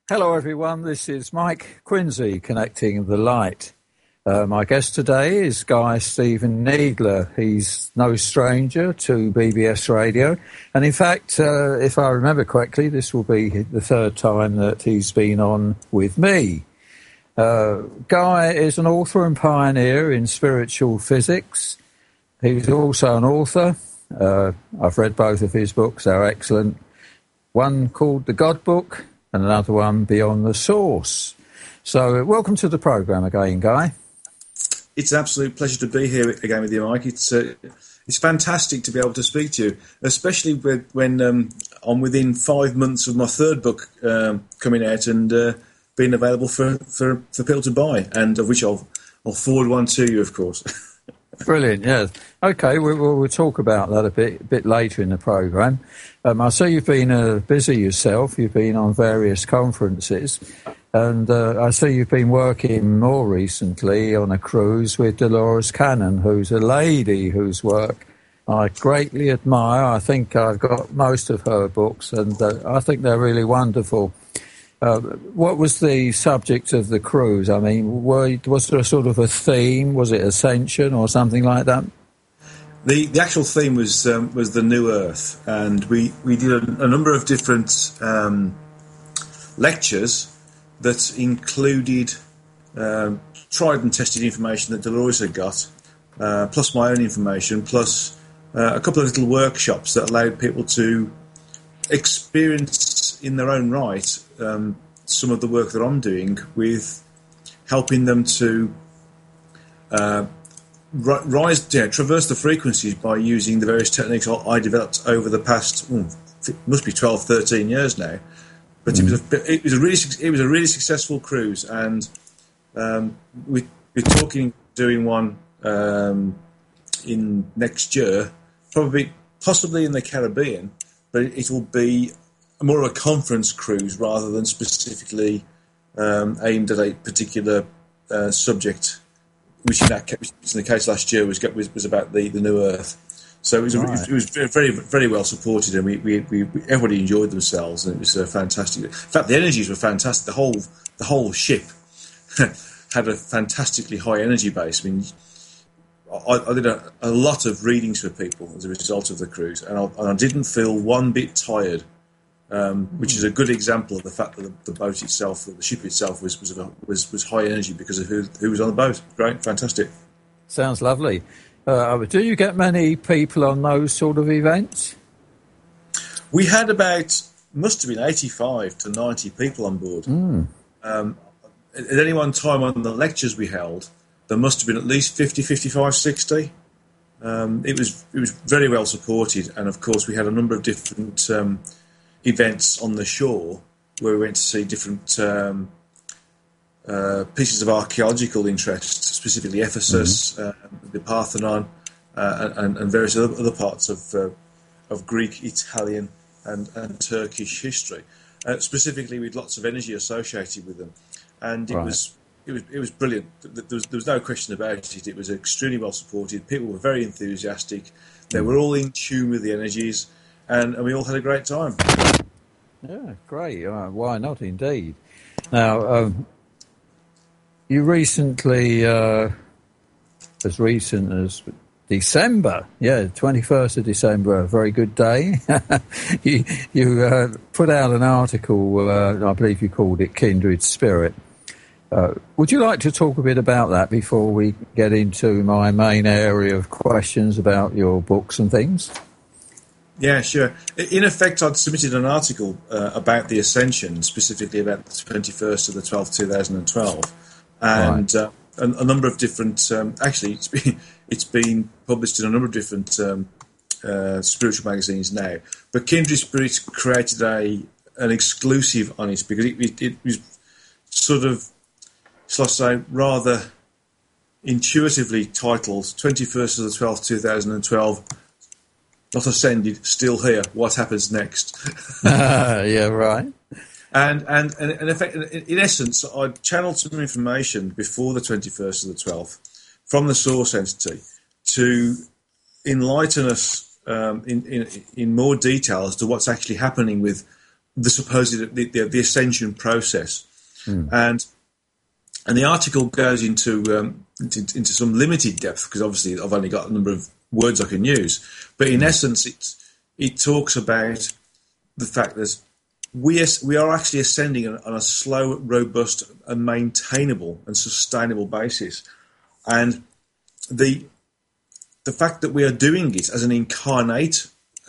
Hello everyone, this is Mike Quincy connecting the light. My guest today is Guy Stephen Needler. He's no stranger to BBS Radio, and in fact, if I remember correctly, this will be the third time that he's been on with me. Guy is an author and pioneer in spiritual physics. He's also an author. I've read both of his books, they're excellent. One called The God Book, and another one, Beyond the Source. So welcome to the programme again, Guy. It's an absolute pleasure to be here again with you, Mike. It's fantastic to be able to speak to you, especially when I'm within 5 months of my third book coming out and being available for people to buy, and of which I'll forward one to you, of course. Brilliant, yeah. Okay, we'll talk about that a bit later in the programme. I see you've been busy yourself. You've been on various conferences, and I see you've been working more recently on a cruise with Dolores Cannon, who's a lady whose work I greatly admire. I think I've got most of her books, and I think they're really wonderful. What was the subject of the cruise? I mean, was there a sort of a theme? Was it Ascension or something like that? The actual theme was the New Earth, and we did a number of different lectures that included tried and tested information that Dolores had got, plus my own information, plus a couple of little workshops that allowed people to experience in their own right some of the work that I'm doing, with helping them to traverse the frequencies by using the various techniques I developed over the past, it must be 12, 13 years now. But it was a really successful cruise, and we're doing one in next year, possibly in the Caribbean, but it will be more of a conference cruise rather than specifically aimed at a particular subject, which in the case last year was about the New Earth. So it was very, very well supported, and we everybody enjoyed themselves, and it was fantastic. In fact, the energies were fantastic. The whole ship had a fantastically high energy base. I mean, I did a lot of readings for people as a result of the cruise, and I didn't feel one bit tired. Which is a good example of the fact that the boat itself, the ship itself, was high energy because of who was on the boat. Great, fantastic. Sounds lovely. Do you get many people on those sort of events? We had must have been 85 to 90 people on board. At any one time on the lectures we held, there must have been at least 50, 55, 60. It was very well supported, and of course we had a number of different events on the shore where we went to see different pieces of archaeological interest, specifically Ephesus, the Parthenon, and various other parts of Greek, Italian, and Turkish history, specifically with lots of energy associated with them. And it was brilliant. There was no question about it. It was extremely well supported. People were very enthusiastic. They were all in tune with the energies, and we all had a great time. Yeah, great. Why not, indeed. Now, you recently, as recent as December, 21st of December, a very good day, you put out an article, I believe you called it Kindred Spirit. Would you like to talk a bit about that before we get into my main area of questions about your books and things? Yeah, sure. In effect, I'd submitted an article about the Ascension, specifically about the 21st of the 12th, 2012, and a number of different. Actually, it's been published in a number of different spiritual magazines now. But Kindred Spirit created an exclusive on it because it was sort of, shall I say, rather intuitively titled 21st of the 12th, 2012. Not ascended, still here. What happens next? Yeah, right. And in effect, in essence, I channeled some information before the 21st of the 12th from the source entity to enlighten us in more detail as to what's actually happening with the supposed the ascension process, and the article goes into some limited depth because obviously I've only got a number of words I can use, but in essence it talks about the fact that we are actually ascending on a slow, robust, and maintainable and sustainable basis, and the fact that we are doing it as an incarnate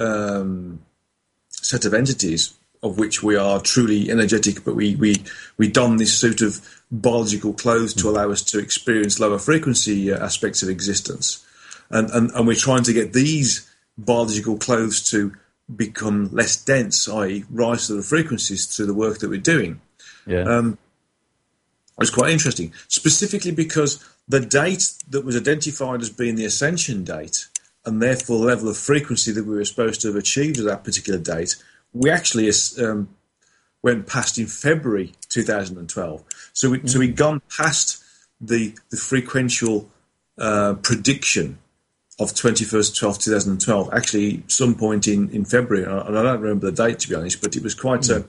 set of entities, of which we are truly energetic, but we don this suit of biological clothes to allow us to experience lower frequency aspects of existence, and we're trying to get these biological clothes to become less dense, i.e. rise to the frequencies through the work that we're doing. Yeah. It's quite interesting, specifically because the date that was identified as being the ascension date, and therefore the level of frequency that we were supposed to have achieved at that particular date, we actually went past in February 2012. So we'd gone past the frequential prediction of 21st 12th 2012, actually some point in February, and I don't remember the date to be honest, but it was quite a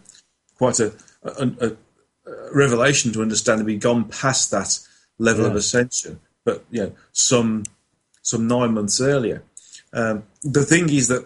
revelation to understand that we'd gone past that level of ascension, but some 9 months earlier. The thing is that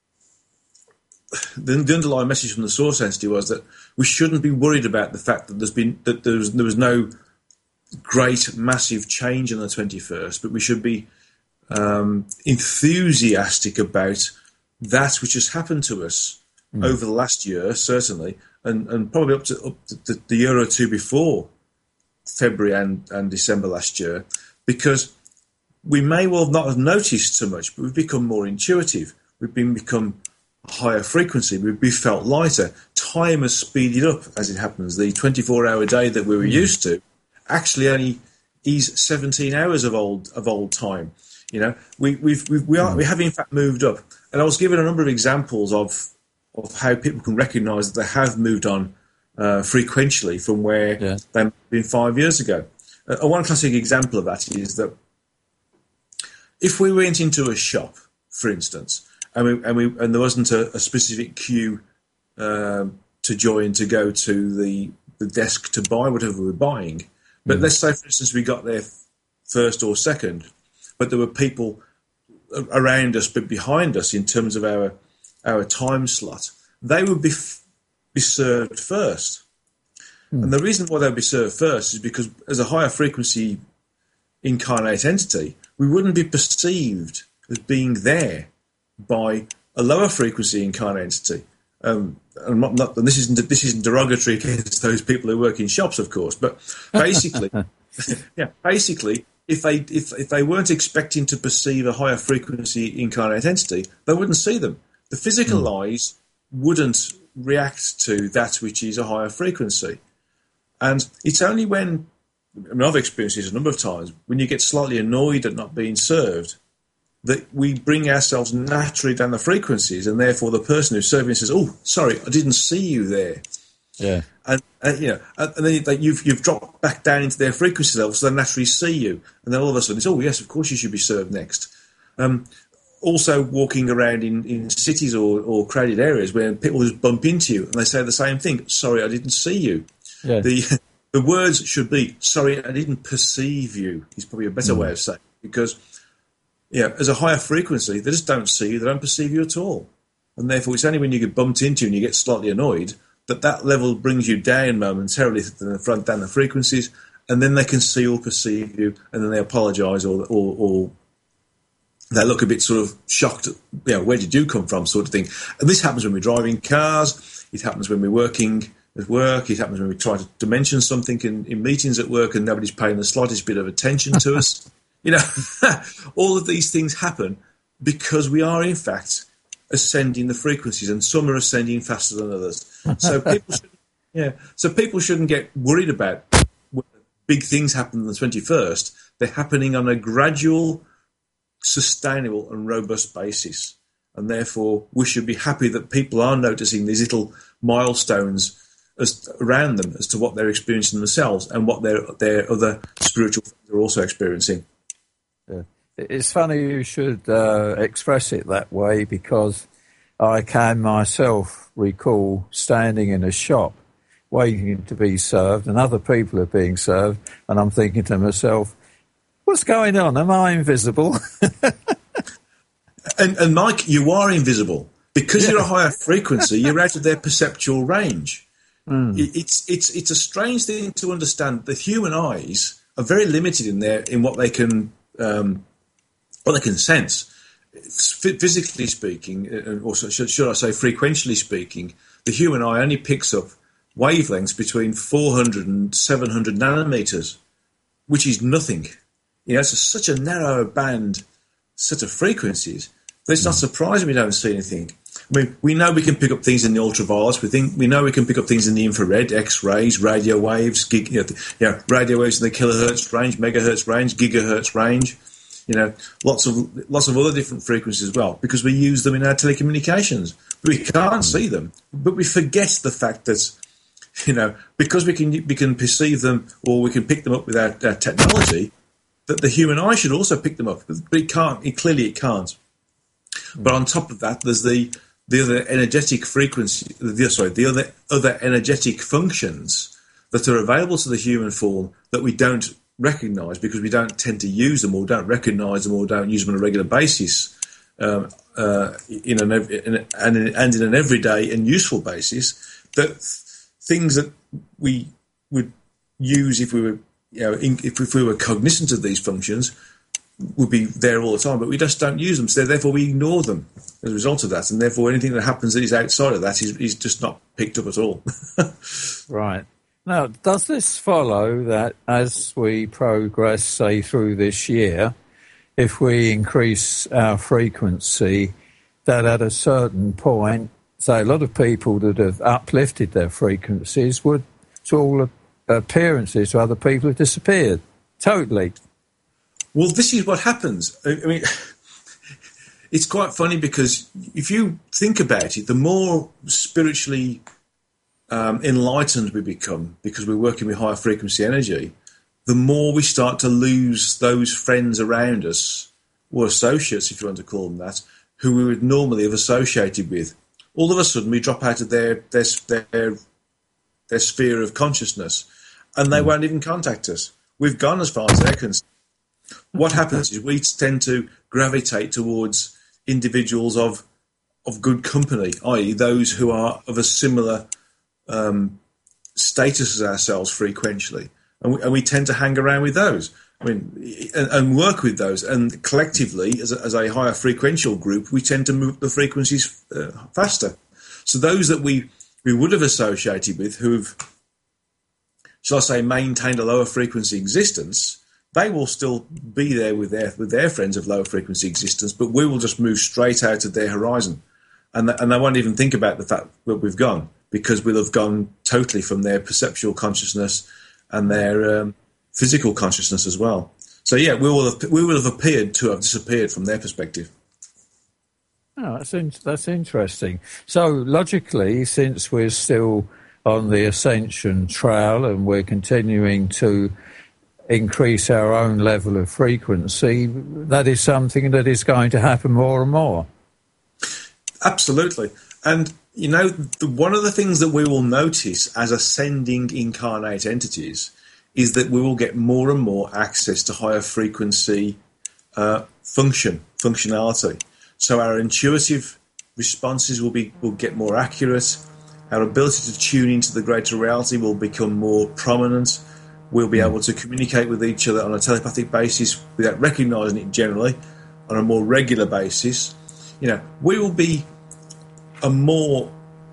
the underlying message from the source entity was that we shouldn't be worried about the fact that there was no great massive change on the 21st, but we should be enthusiastic about that which has happened to us over the last year, certainly, and probably up to the year or two before February and December last year, because we may well not have noticed so much, but we've become more intuitive. We've become higher frequency. We've felt lighter. Time has speeded up, as it happens. The 24-hour day that we were used to actually only is 17 hours of old time. We have in fact moved up. And I was given a number of examples of how people can recognise that they have moved on frequentially from where they might have been 5 years ago. One classic example of that is that if we went into a shop, for instance, and there wasn't a specific queue to join to go to the desk to buy whatever we're buying, but let's say, for instance, we got there first or second, but there were people around us but behind us in terms of our time slot, they would be served first. And the reason why they'd be served first is because as a higher frequency incarnate entity, we wouldn't be perceived as being there by a lower frequency incarnate entity. And this isn't derogatory against those people who work in shops, of course, but basically, if they weren't expecting to perceive a higher frequency incarnate entity, they wouldn't see them. The physical eyes wouldn't react to that which is a higher frequency. And it's only when, I've experienced this a number of times, when you get slightly annoyed at not being served, that we bring ourselves naturally down the frequencies, and therefore the person who's serving says, "Oh, sorry, I didn't see you there." Yeah, and then you've dropped back down into their frequency level, so they naturally see you, and then all of a sudden it's, "Oh, yes, of course you should be served next." Also, walking around in cities or crowded areas where people just bump into you and they say the same thing: "Sorry, I didn't see you." Yeah. The words should be, "Sorry, I didn't perceive you." Is probably a better way of saying it, because as a higher frequency, they just don't see you, they don't perceive you at all. And therefore, it's only when you get bumped into and you get slightly annoyed that level brings you down momentarily down the frequencies, and then they can see or perceive you, and then they apologise or they look a bit sort of shocked, where did you come from, sort of thing. And this happens when we're driving cars, it happens when we're working at work, it happens when we try to mention something in meetings at work and nobody's paying the slightest bit of attention to us. All of these things happen because we are, in fact, ascending the frequencies, and some are ascending faster than others. So people shouldn't get worried about when big things happen on the 21st. They're happening on a gradual, sustainable and robust basis. And therefore, we should be happy that people are noticing these little milestones around them as to what they're experiencing themselves and what their other spiritual friends are also experiencing. Yeah. It's funny you should express it that way, because I can myself recall standing in a shop waiting to be served, and other people are being served, and I'm thinking to myself, what's going on? Am I invisible? And Mike, you are invisible. Because you're a higher frequency, you're out of their perceptual range. It's a strange thing to understand. The human eyes are very limited in what they can sense. Physically speaking, or should I say frequentially speaking, the human eye only picks up wavelengths between 400 and 700 nanometers, which is nothing. It's such a narrow band set of frequencies that it's not surprising we don't see anything. I mean, we know we can pick up things in the ultraviolet. We know we can pick up things in the infrared, X-rays, radio waves, radio waves in the kilohertz range, megahertz range, gigahertz range. Lots of other different frequencies as well, because we use them in our telecommunications. But we can't see them, but we forget the fact that, because we can perceive them, or we can pick them up with our technology, that the human eye should also pick them up, but it can't. It can't. But on top of that, there's the other energetic frequency. The other energetic functions that are available to the human form that we don't recognise because we don't tend to use them, or don't recognise them, or don't use them on a regular basis, in an everyday and useful basis. That things that we would use if we were, if we were cognizant of these functions, would be there all the time, but we just don't use them. So therefore, we ignore them as a result of that, and therefore, anything that happens that is outside of that is just not picked up at all. Right. Now, does this follow that as we progress, say, through this year, if we increase our frequency, that at a certain point, say, a lot of people that have uplifted their frequencies would, to all appearances, to other people, have disappeared totally? Well, this is what happens. I mean, it's quite funny because if you think about it, the more spiritually enlightened we become, because we're working with higher frequency energy, the more we start to lose those friends around us, or associates, if you want to call them that, who we would normally have associated with. All of a sudden, we drop out of their sphere of consciousness, and they won't even contact us. We've gone as far as they're concerned. What happens is we tend to gravitate towards individuals of good company, i.e. those who are of a similar status as ourselves frequentially. And we tend to hang around with those. I mean, and work with those. And collectively, as a higher frequential group, we tend to move the frequencies faster. So those that we would have associated with, who've, shall I say, maintained a lower frequency existence, they will still be there with their friends of lower frequency existence, but we will just move straight out of their horizon, and they won't even think about the fact that we've gone, because we'll have gone totally from their perceptual consciousness and their physical consciousness as well. So yeah, we will have appeared to have disappeared from their perspective. Oh, that's interesting. So logically, since we're still on the ascension trail and we're continuing to increase our own level of frequency, that is something that is going to happen more and more. Absolutely. And, one of the things that we will notice as ascending incarnate entities is that we will get more and more access to higher frequency functionality. So our intuitive responses will get more accurate. Our ability to tune into the greater reality will become more prominent. We'll be able to communicate with each other on a telepathic basis without recognising it generally, on a more regular basis. We will be a more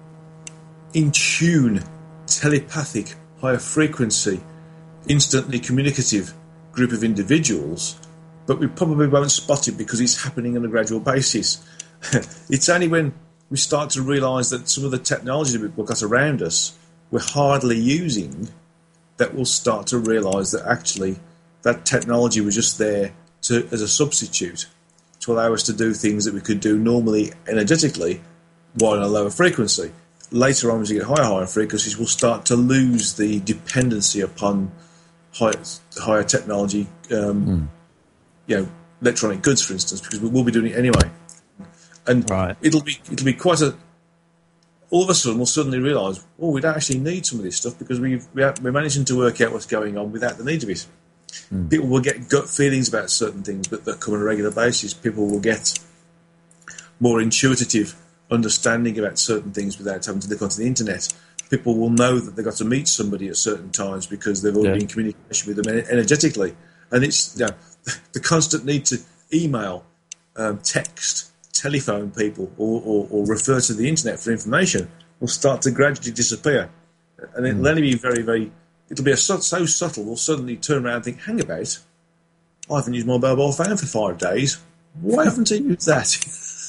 in tune, telepathic, higher frequency, instantly communicative group of individuals, but we probably won't spot it because it's happening on a gradual basis. It's only when we start to realise that some of the technology that we've got around us we're hardly using that we'll start to realise that actually that technology was just there as a substitute to allow us to do things that we could do normally energetically while in a lower frequency. Later on, as you get higher frequencies, we'll start to lose the dependency upon higher technology, electronic goods, for instance, because we'll be doing it anyway. And Right. it'll be quite a. All of a sudden, we'll suddenly realise, oh, we don't actually need some of this stuff because we're managing to work out what's going on without the need of it. People will get gut feelings about certain things, but that come on a regular basis. People will get more intuitive understanding about certain things without having to look onto the internet. People will know that they've got to meet somebody at certain times because they've already been in communication with them energetically. And it's the constant need to email, text, telephone people or refer to the internet for information will start to gradually disappear. And it'll only be very, very... It'll be so subtle, we'll suddenly turn around and think, hang about, I haven't used my mobile phone for 5 days. Why haven't I used that?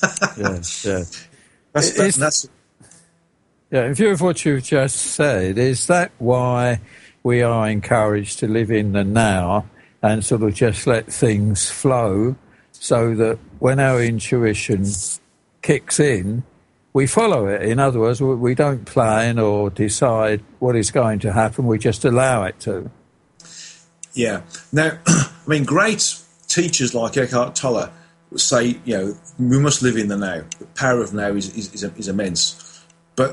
That's Yeah, in view of what you've just said, is that why we are encouraged to live in the now and sort of just let things flow so that when our intuition kicks in, we follow it? In other words, we don't plan or decide what is going to happen, we just allow it to. Yeah. Now, I mean, great teachers like Eckhart Tolle say, we must live in the now. The power of now is immense. But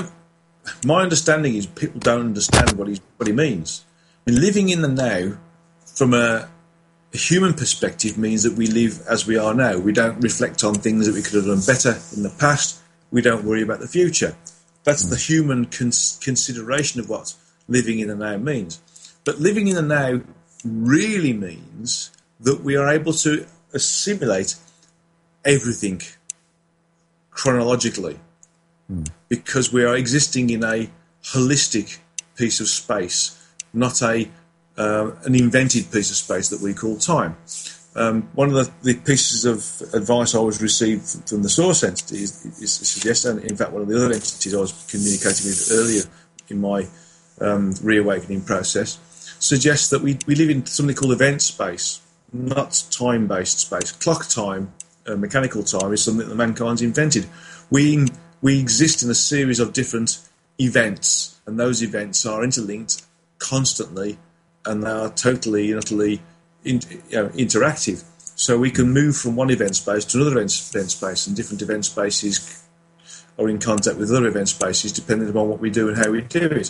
my understanding is people don't understand what he means. I mean, living in the now, from a human perspective, means that we live as we are now. We don't reflect on things that we could have done better in the past. We don't worry about the future. That's the human consideration of what living in the now means. But living in the now really means that we are able to assimilate everything chronologically. Because we are existing in a holistic piece of space, not an invented piece of space that we call time. One of the pieces of advice I was received from the source entity is suggest, and in fact one of the other entities I was communicating with earlier in my reawakening process, suggests that we live in something called event space, not time-based space. Clock time, mechanical time, is something that mankind's invented. We exist in a series of different events, and those events are interlinked constantly, and they are totally and utterly interactive. So we can move from one event space to another event space, and different event spaces are in contact with other event spaces depending upon what we do and how we do it.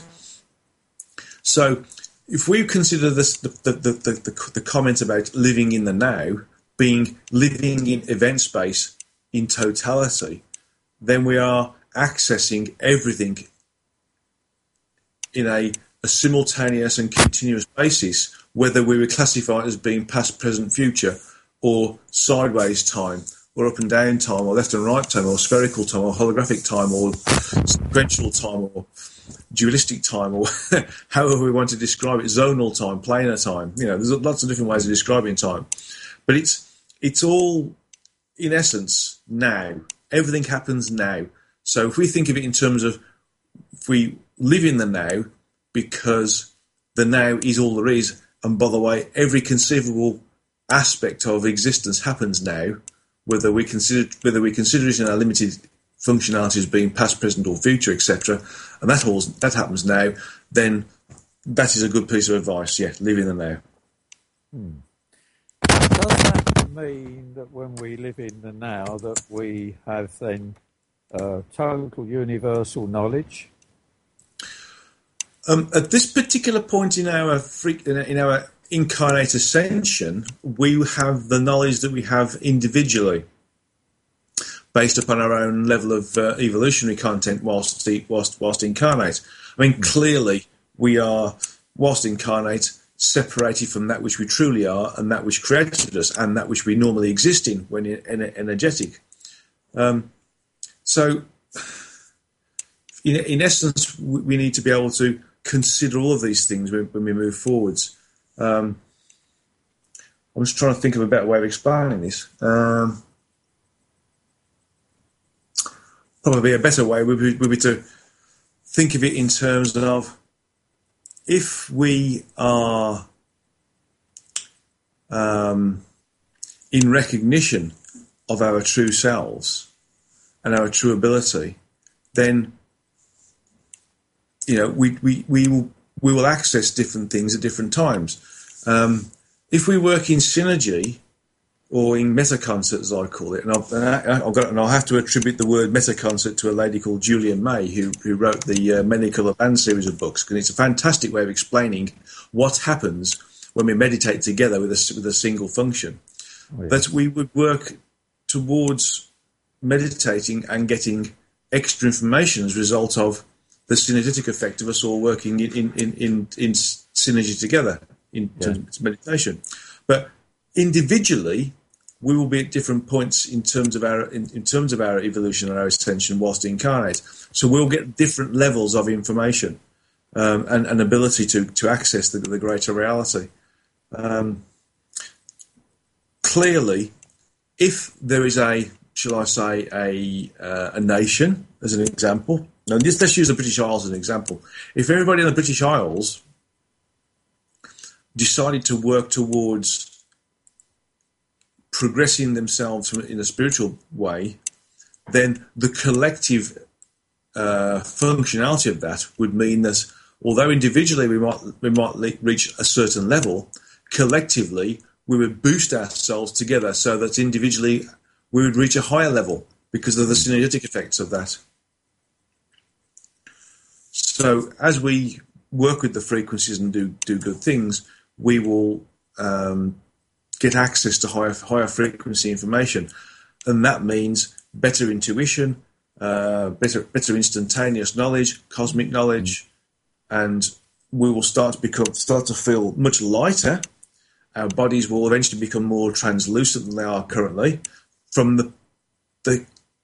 So if we consider this, the comment about living in the now being living in event space in totality, then we are accessing everything in a simultaneous and continuous basis, whether we would classify it as being past, present, future, or sideways time, or up and down time, or left and right time, or spherical time, or holographic time, or sequential time, or dualistic time, or however we want to describe it, zonal time, planar time. There's lots of different ways of describing time. But it's all, in essence, now. Everything happens now. So if we think of it in terms of, if we live in the now, because the now is all there is, and by the way, every conceivable aspect of existence happens now, whether we consider it in our limited functionality as being past, present, or future, etc., and that happens now, then that is a good piece of advice. Yeah, live in the now. Does that mean that when we live in the now that we have then total universal knowledge? At this particular point in our incarnate ascension, we have the knowledge that we have individually, based upon our own level of evolutionary content whilst incarnate. I mean, clearly we are, whilst incarnate, separated from that which we truly are and that which created us and that which we normally exist in when energetic. So, in essence, we need to be able to consider all of these things when we move forwards. I'm just trying to think of a better way of explaining this. Probably a better way would be to think of it in terms of, if we are in recognition of our true selves and our true ability, then we will access different things at different times. If we work in synergy or in metaconcert, as I call it. And I'll have to attribute the word metaconcert to a lady called Julian May, who wrote the Many Coloured Land series of books. And it's a fantastic way of explaining what happens when we meditate together with a single function. Oh, yeah. That we would work towards meditating and getting extra information as a result of the synergetic effect of us all working in synergy together in terms of meditation. But individually, we will be at different points in terms of our evolution and our ascension whilst incarnate. So we'll get different levels of information and ability to access the greater reality. Clearly, if there is a nation, as an example, now let's use the British Isles as an example. If everybody in the British Isles decided to work towards progressing themselves in a spiritual way, then the collective functionality of that would mean that although individually we might reach a certain level, collectively we would boost ourselves together so that individually we would reach a higher level because of the synergetic effects of that. So as we work with the frequencies and do good things, we will get access to higher frequency information, and that means better intuition, better instantaneous knowledge, cosmic knowledge, and we will start to feel much lighter. Our bodies will eventually become more translucent than they are currently. From the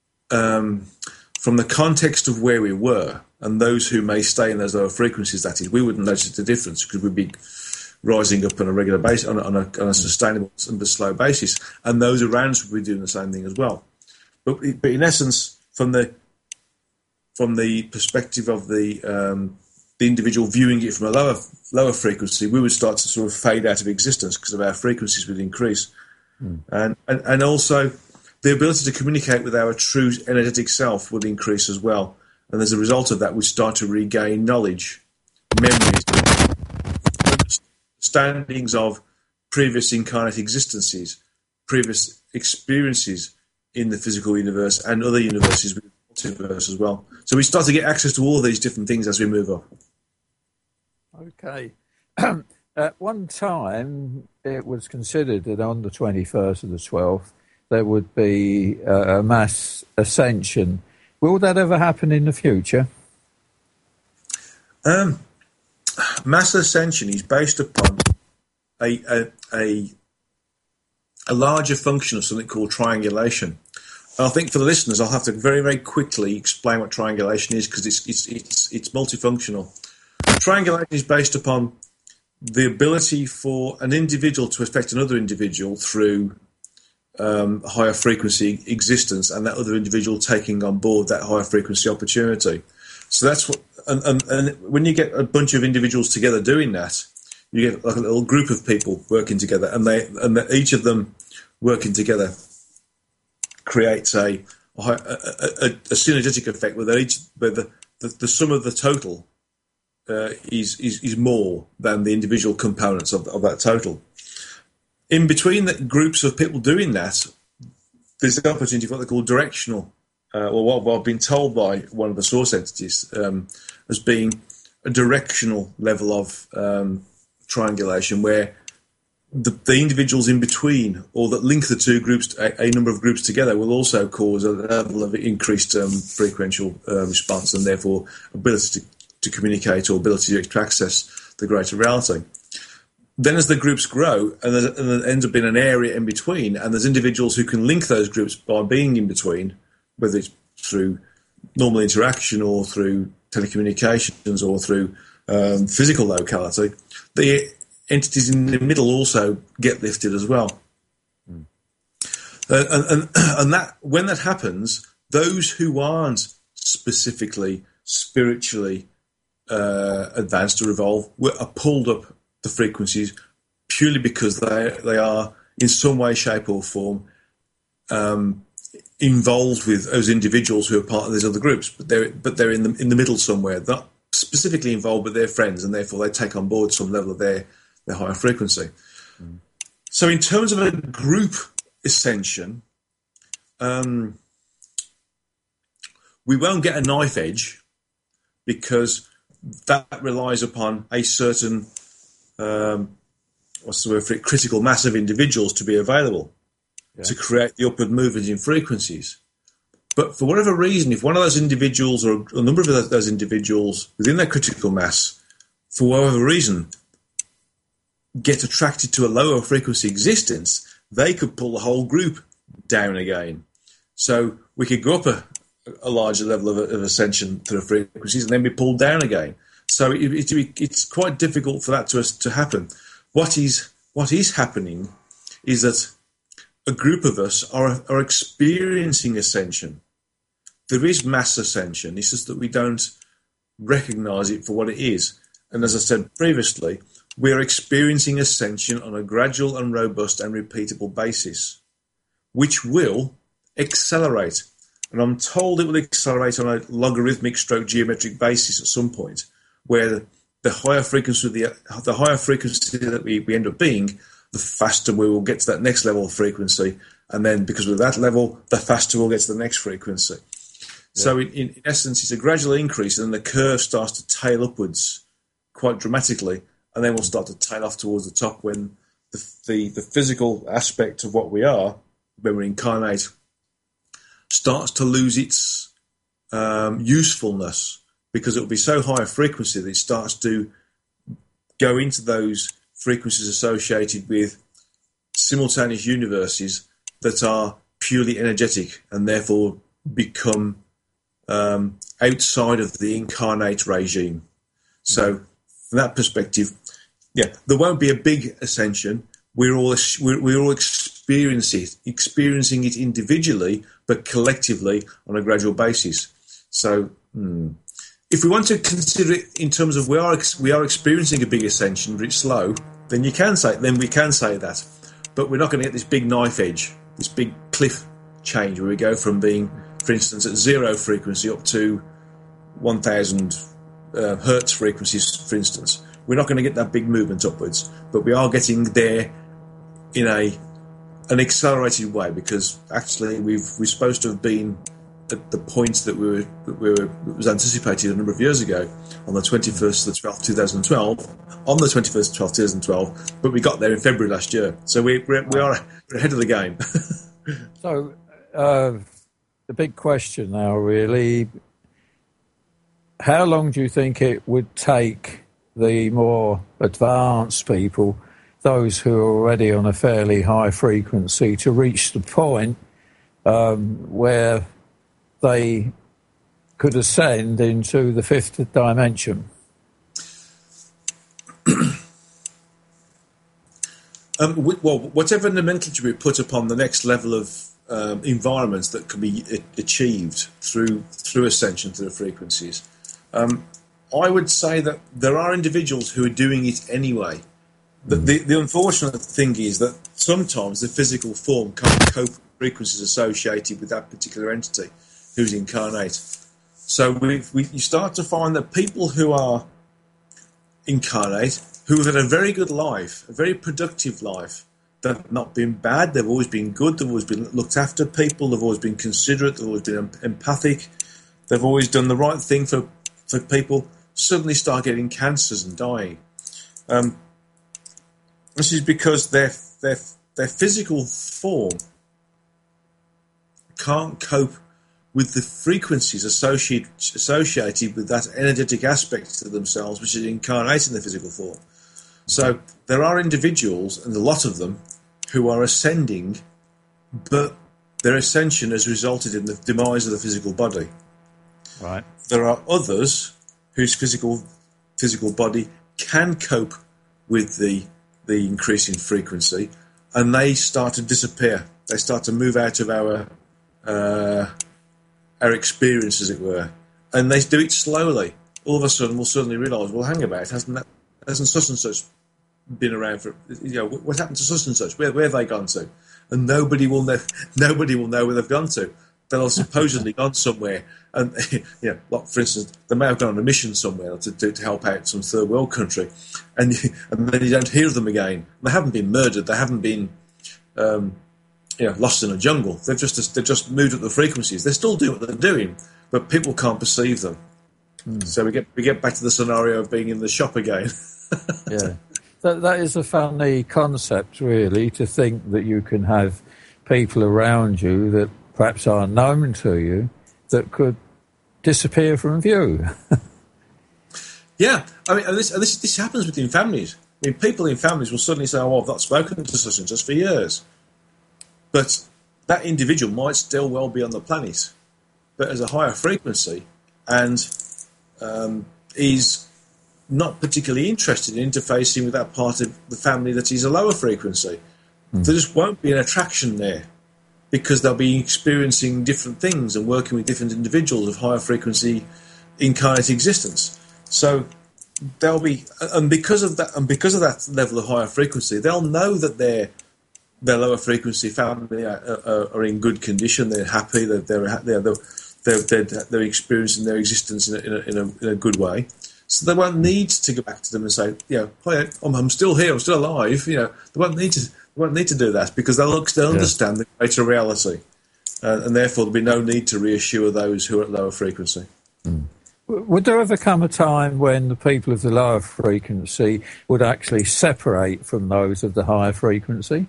context of where we were, and those who may stay in those lower frequencies, that is, we wouldn't notice the difference because we'd be rising up on a regular basis, on a sustainable and slow basis, and those around us would be doing the same thing as well. But in essence, from the perspective of the individual viewing it from a lower frequency, we would start to sort of fade out of existence because of our frequencies would increase, and also the ability to communicate with our true energetic self would increase as well. And as a result of that, we start to regain knowledge, memories, understandings of previous incarnate existences, previous experiences in the physical universe and other universes within the multiverse as well. So we start to get access to all of these different things as we move up. Okay. At one time, it was considered that on the 21st of the 12th, there would be a mass ascension. Will that ever happen in the future? Mass ascension is based upon a larger function of something called triangulation. And I think for the listeners, I'll have to very, very quickly explain what triangulation is because it's multifunctional. Triangulation is based upon the ability for an individual to affect another individual through higher frequency existence, and that other individual taking on board that higher frequency opportunity. So that's what, and when you get a bunch of individuals together doing that, you get like a little group of people working together, and each of them working together creates a synergetic effect where the sum of the total is more than the individual components of that total. In between the groups of people doing that, there's the opportunity for what they call directional, or what I've been told by one of the source entities as being a directional level of triangulation, where the individuals in between, or that link the two groups, a number of groups together, will also cause a level of increased frequential response, and therefore ability to communicate or ability to access the greater reality. Then as the groups grow, and there ends up being an area in between, and there's individuals who can link those groups by being in between, whether it's through normal interaction or through telecommunications or through physical locality, the entities in the middle also get lifted as well. And that when that happens, those who aren't specifically spiritually advanced or evolved are pulled up the frequencies purely because they are in some way, shape or form involved with those individuals who are part of these other groups, but they're in the middle somewhere, not specifically involved with their friends, and therefore they take on board some level of their higher frequency. So in terms of a group ascension, we won't get a knife edge because that relies upon a certain, what's the word for it, critical mass of individuals to be available to create the upward movement in frequencies. But for whatever reason, if one of those individuals or a number of those individuals within that critical mass, for whatever reason, get attracted to a lower frequency existence, they could pull the whole group down again. So we could go up a larger level of ascension through frequencies and then be pulled down again. So it's quite difficult for that to happen. What is happening is that a group of us are experiencing ascension. There is mass ascension. It's just that we don't recognize it for what it is. And as I said previously, we are experiencing ascension on a gradual and robust and repeatable basis, which will accelerate. And I'm told it will accelerate on a logarithmic stroke geometric basis at some point, where the higher frequency that we end up being, the faster we will get to that next level of frequency. And then because of that level, the faster we'll get to the next frequency. Yeah. So in essence, it's a gradual increase, and then the curve starts to tail upwards quite dramatically, and then we'll start to tail off towards the top when the physical aspect of what we are, when we're incarnate, starts to lose its usefulness, because it will be so high a frequency that it starts to go into those frequencies associated with simultaneous universes that are purely energetic and therefore become outside of the incarnate regime. So from that perspective, there won't be a big ascension. We're all experiencing it individually, but collectively on a gradual basis. So, if we want to consider it in terms of we are experiencing a big ascension, but it's slow, then we can say that. But we're not going to get this big knife edge, this big cliff change where we go from being, for instance, at 0 frequency up to 1,000 hertz frequencies, for instance. We're not going to get that big movement upwards, but we are getting there in an accelerated way, because actually we're supposed to have been at the point that was anticipated a number of years ago on the 21st of the 12th, 2012, on the 21st of 12th, 2012, but we got there in February last year. So we are ahead of the game. So the big question now, really, how long do you think it would take the more advanced people, those who are already on a fairly high frequency, to reach the point where they could ascend into the fifth dimension? Well, whatever nomenclature we put upon the next level of environments that can be achieved through ascension through the frequencies, I would say that there are individuals who are doing it anyway. The unfortunate thing is that sometimes the physical form can't cope with frequencies associated with that particular entity who's incarnate. So you start to find that people who are incarnate, who have had a very good life, a very productive life, they've not been bad, they've always been good, they've always been looked after people, they've always been considerate, they've always been empathic, they've always done the right thing for people, suddenly start getting cancers and dying. This is because their physical form can't cope with the frequencies associated with that energetic aspect to themselves, which is incarnate in the physical form. So there are individuals, and a lot of them, who are ascending, but their ascension has resulted in the demise of the physical body. Right. There are others whose physical body can cope with the increasing frequency, and they start to disappear. They start to move out of our experience, as it were, and they do it slowly. All of a sudden, we'll suddenly realise, well, hang about, hasn't such and such been around for? What happened to such and such? Where have they gone to? And nobody will know. Nobody will know where they've gone to. They'll have supposedly gone somewhere, and like for instance, they may have gone on a mission somewhere to help out some third world country, and then you don't hear of them again. They haven't been murdered. They haven't been lost in a jungle. They've just moved up the frequencies. They're still doing what they're doing, but people can't perceive them. So we get back to the scenario of being in the shop again. Yeah, that is a funny concept, really, to think that you can have people around you that perhaps aren't known to you that could disappear from view. Yeah, I mean, and this happens within families. I mean, people in families will suddenly say, "Oh, I've not spoken to such and such for years," but that individual might still well be on the planet, but as a higher frequency, and is not particularly interested in interfacing with that part of the family that is a lower frequency. There just won't be an attraction there because they'll be experiencing different things and working with different individuals of higher frequency incarnate existence. So they'll be, and because of that level of higher frequency, they'll know that their lower frequency family are in good condition. They're happy. They're experiencing their existence in a good way. So they won't need to go back to them and say, "Hi, I'm still here. I'm still alive." They won't need to do that because they'll understand the greater reality, and therefore there'll be no need to reassure those who are at lower frequency. Would there ever come a time when the people of the lower frequency would actually separate from those of the higher frequency?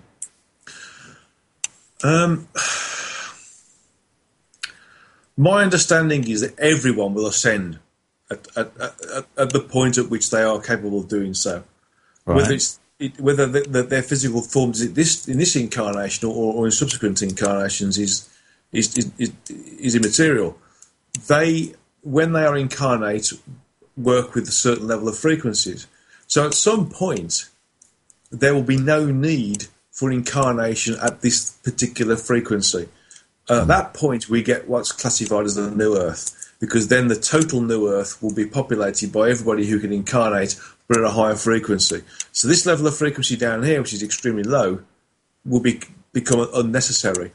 My understanding is that everyone will ascend at the point at which they are capable of doing so. Right. Whether their physical forms in this incarnation or in subsequent incarnations is immaterial. When they are incarnate, work with a certain level of frequencies. So at some point, there will be no need for incarnation at this particular frequency. At that point, we get what's classified as the New Earth, because then the total New Earth will be populated by everybody who can incarnate, but at a higher frequency. So this level of frequency down here, which is extremely low, will become unnecessary.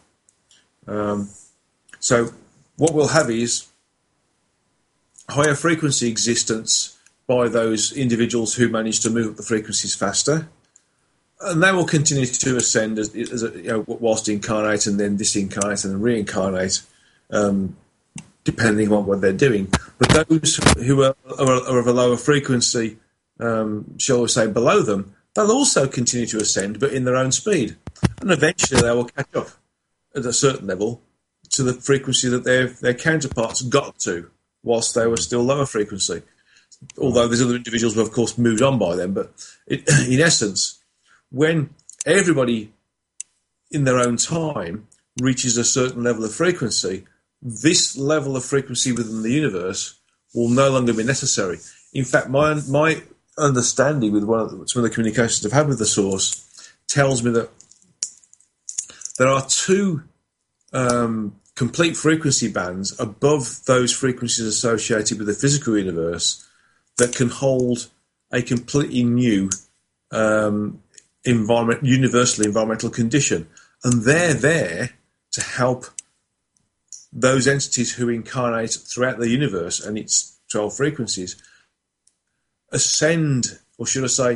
So what we'll have is higher frequency existence by those individuals who manage to move up the frequencies faster, and they will continue to ascend whilst incarnate and then disincarnate and reincarnate, depending on what they're doing. But those who are of a lower frequency, shall we say, below them, they'll also continue to ascend, but in their own speed, and eventually they will catch up at a certain level to the frequency that their counterparts got to whilst they were still lower frequency. Although there's other individuals who have, of course, moved on by them. But in essence, when everybody in their own time reaches a certain level of frequency, this level of frequency within the universe will no longer be necessary. In fact, my understanding with some of the communications I've had with the source tells me that there are two complete frequency bands above those frequencies associated with the physical universe that can hold a completely new universal environmental condition. And they're there to help those entities who incarnate throughout the universe and its 12 frequencies ascend, or should I say,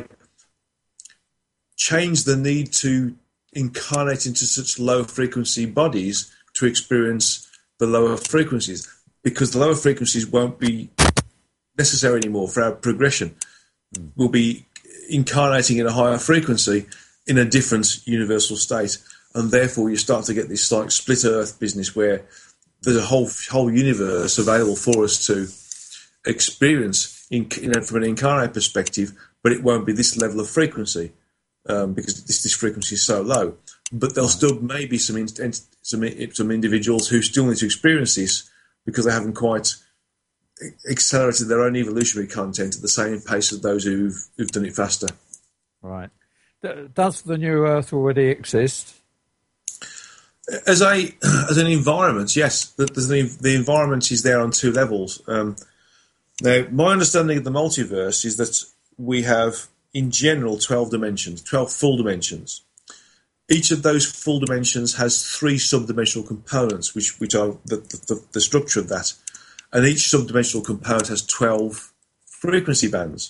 change the need to incarnate into such low frequency bodies to experience the lower frequencies, because the lower frequencies won't be necessary anymore for our progression. We'll be incarnating in a higher frequency in a different universal state, and therefore you start to get this like split Earth business where there's a whole universe available for us to experience from an incarnate perspective, but it won't be this level of frequency because this frequency is so low. But there'll still may be some individuals who still need to experience this because they haven't quite accelerated their own evolutionary content at the same pace as those who've done it faster. Right. Does the New Earth already exist? As an environment, yes. The environment is there on two levels. Now, my understanding of the multiverse is that we have, in general, 12 dimensions, 12 full dimensions. Each of those full dimensions has 3 subdimensional components, which are the structure of that. And each subdimensional component has 12 frequency bands.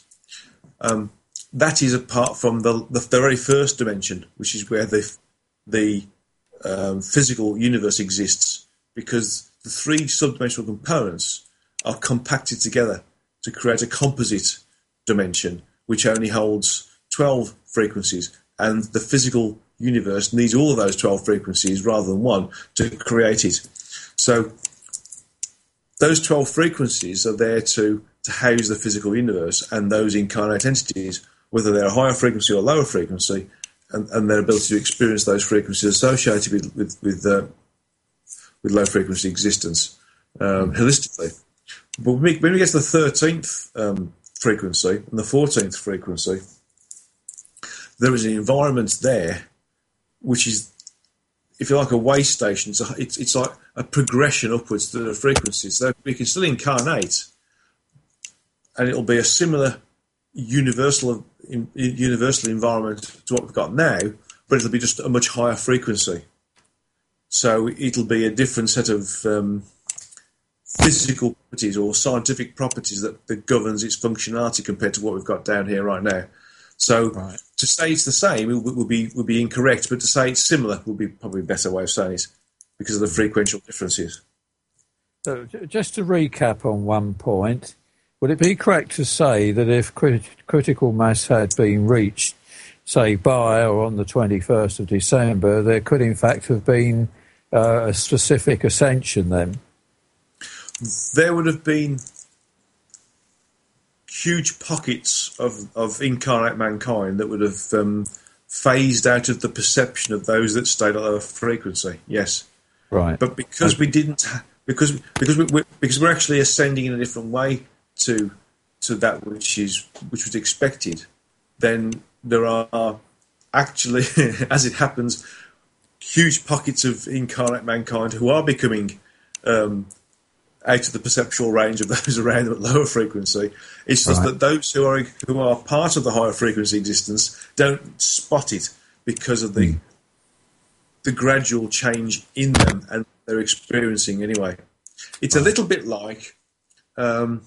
That is apart from the very first dimension, which is where the physical universe exists because the three subdimensional components are compacted together to create a composite dimension which only holds 12 frequencies, and the physical universe needs all of those 12 frequencies rather than one to create it. So those 12 frequencies are there to house the physical universe and those incarnate entities, whether they're a higher frequency or lower frequency, and their ability to experience those frequencies associated with low frequency existence holistically. But when we get to the 13th frequency and the 14th frequency, there is an environment there which is, if you like, a way station. So it's like a progression upwards to the frequencies. So we can still incarnate, and it'll be a similar universal environment to what we've got now, but it'll be just a much higher frequency. So it'll be a different set of physical properties or scientific properties that governs its functionality compared to what we've got down here right now. So to say it's the same would be incorrect, but to say it's similar would be probably a better way of saying it because of the frequential differences. So just to recap on one point, would it be correct to say that if critical mass had been reached, say by or on the 21st of December, there could in fact have been a specific ascension then? There would have been huge pockets of incarnate mankind that would have phased out of the perception of those that stayed at lower frequency. Yes, right. But because we didn't, because we're actually ascending in a different way to that which was expected, then there are actually, as it happens, huge pockets of incarnate mankind who are becoming out of the perceptual range of those around them at lower frequency. It's just that those who are part of the higher frequency existence don't spot it because of the gradual change in them and they're experiencing anyway. It's a little bit like, how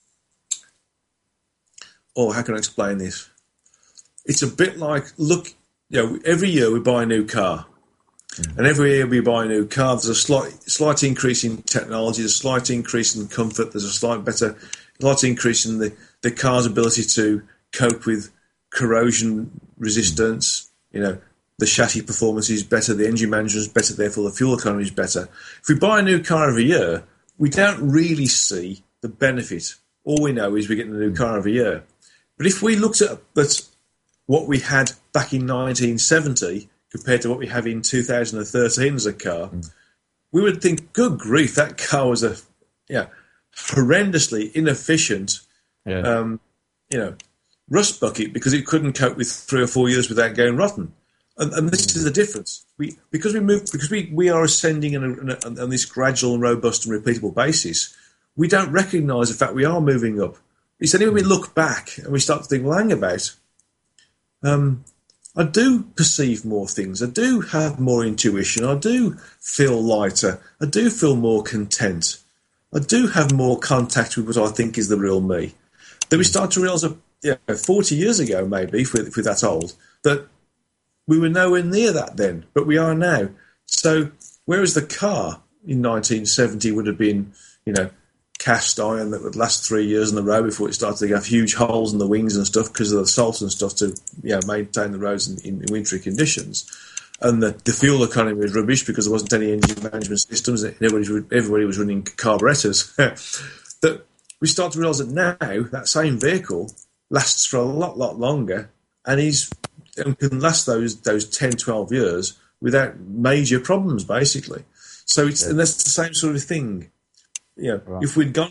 can I explain this? It's a bit like, look, every year we buy a new car. And every year we buy a new car, there's a slight increase in technology, there's a slight increase in comfort, there's a slight increase in the car's ability to cope with corrosion resistance. The chassis performance is better, the engine management is better, therefore the fuel economy is better. If we buy a new car every year, we don't really see the benefit. All we know is we're getting a new car every year. But if we looked at what we had back in 1970 compared to what we have in 2013 as a car, we would think, good grief, that car was horrendously inefficient, rust bucket because it couldn't cope with 3 or 4 years without going rotten. And this is the difference. Because we are ascending on this gradual and robust and repeatable basis, we don't recognise the fact we are moving up. It's only when we look back and we start to think, well, hang about, I do perceive more things. I do have more intuition. I do feel lighter. I do feel more content. I do have more contact with what I think is the real me. Then we start to realise, 40 years ago maybe, if we're that old, that we were nowhere near that then, but we are now. So whereas the car in 1970 would have been, cast iron that would last 3 years in the road before it started to have huge holes in the wings and stuff because of the salt and stuff to maintain the roads in wintry conditions. And the fuel economy was rubbish because there wasn't any engine management systems and everybody was running carburetors. That we start to realise that now that same vehicle lasts for a lot longer and can last those 10, 12 years without major problems, basically. So and that's the same sort of thing. If we'd gone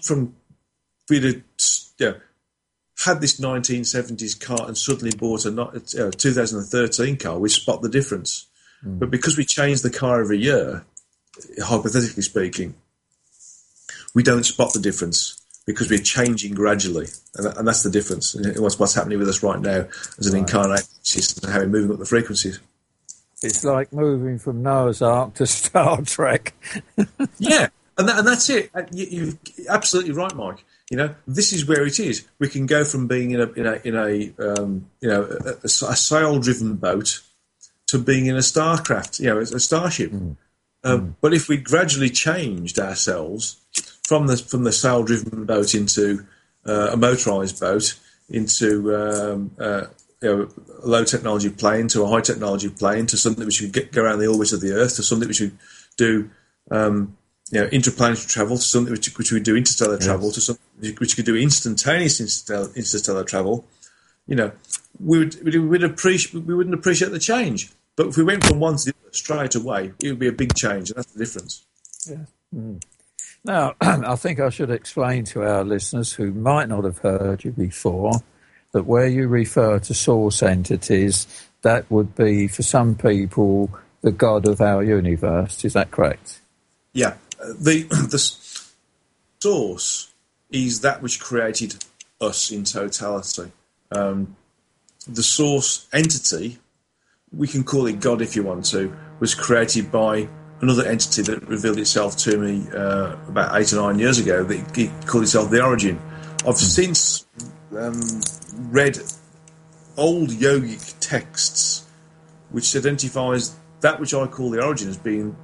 had this 1970s car and suddenly bought a 2013 car, we'd spot the difference. But because we change the car every year, hypothetically speaking, we don't spot the difference because we're changing gradually. And that's the difference. And what's happening with us right now as an incarnate system and how we're moving up the frequencies. It's like moving from Noah's Ark to Star Trek. Yeah. And that's it. You're absolutely right, Mike. This is where it is. We can go from being in a sail-driven boat to being in a starcraft, a starship. But if we gradually changed ourselves from the sail-driven boat into a motorised boat, into a low technology plane, to a high technology plane, to something which could go around the orbit of the Earth, to something which would do interplanetary travel, to something which would do interstellar travel, to something which could do instantaneous interstellar travel, we wouldn't appreciate the change. But if we went from one to the other straight away, it would be a big change, and that's the difference. Yeah. Now, I think I should explain to our listeners who might not have heard you before that where you refer to source entities, that would be, for some people, the God of our universe. Is that correct? Yeah. The source is that which created us in totality. The source entity, we can call it God if you want to, was created by another entity that revealed itself to me about 8 or 9 years ago. It called itself the Origin. I've since read old yogic texts which identifies that which I call the Origin as being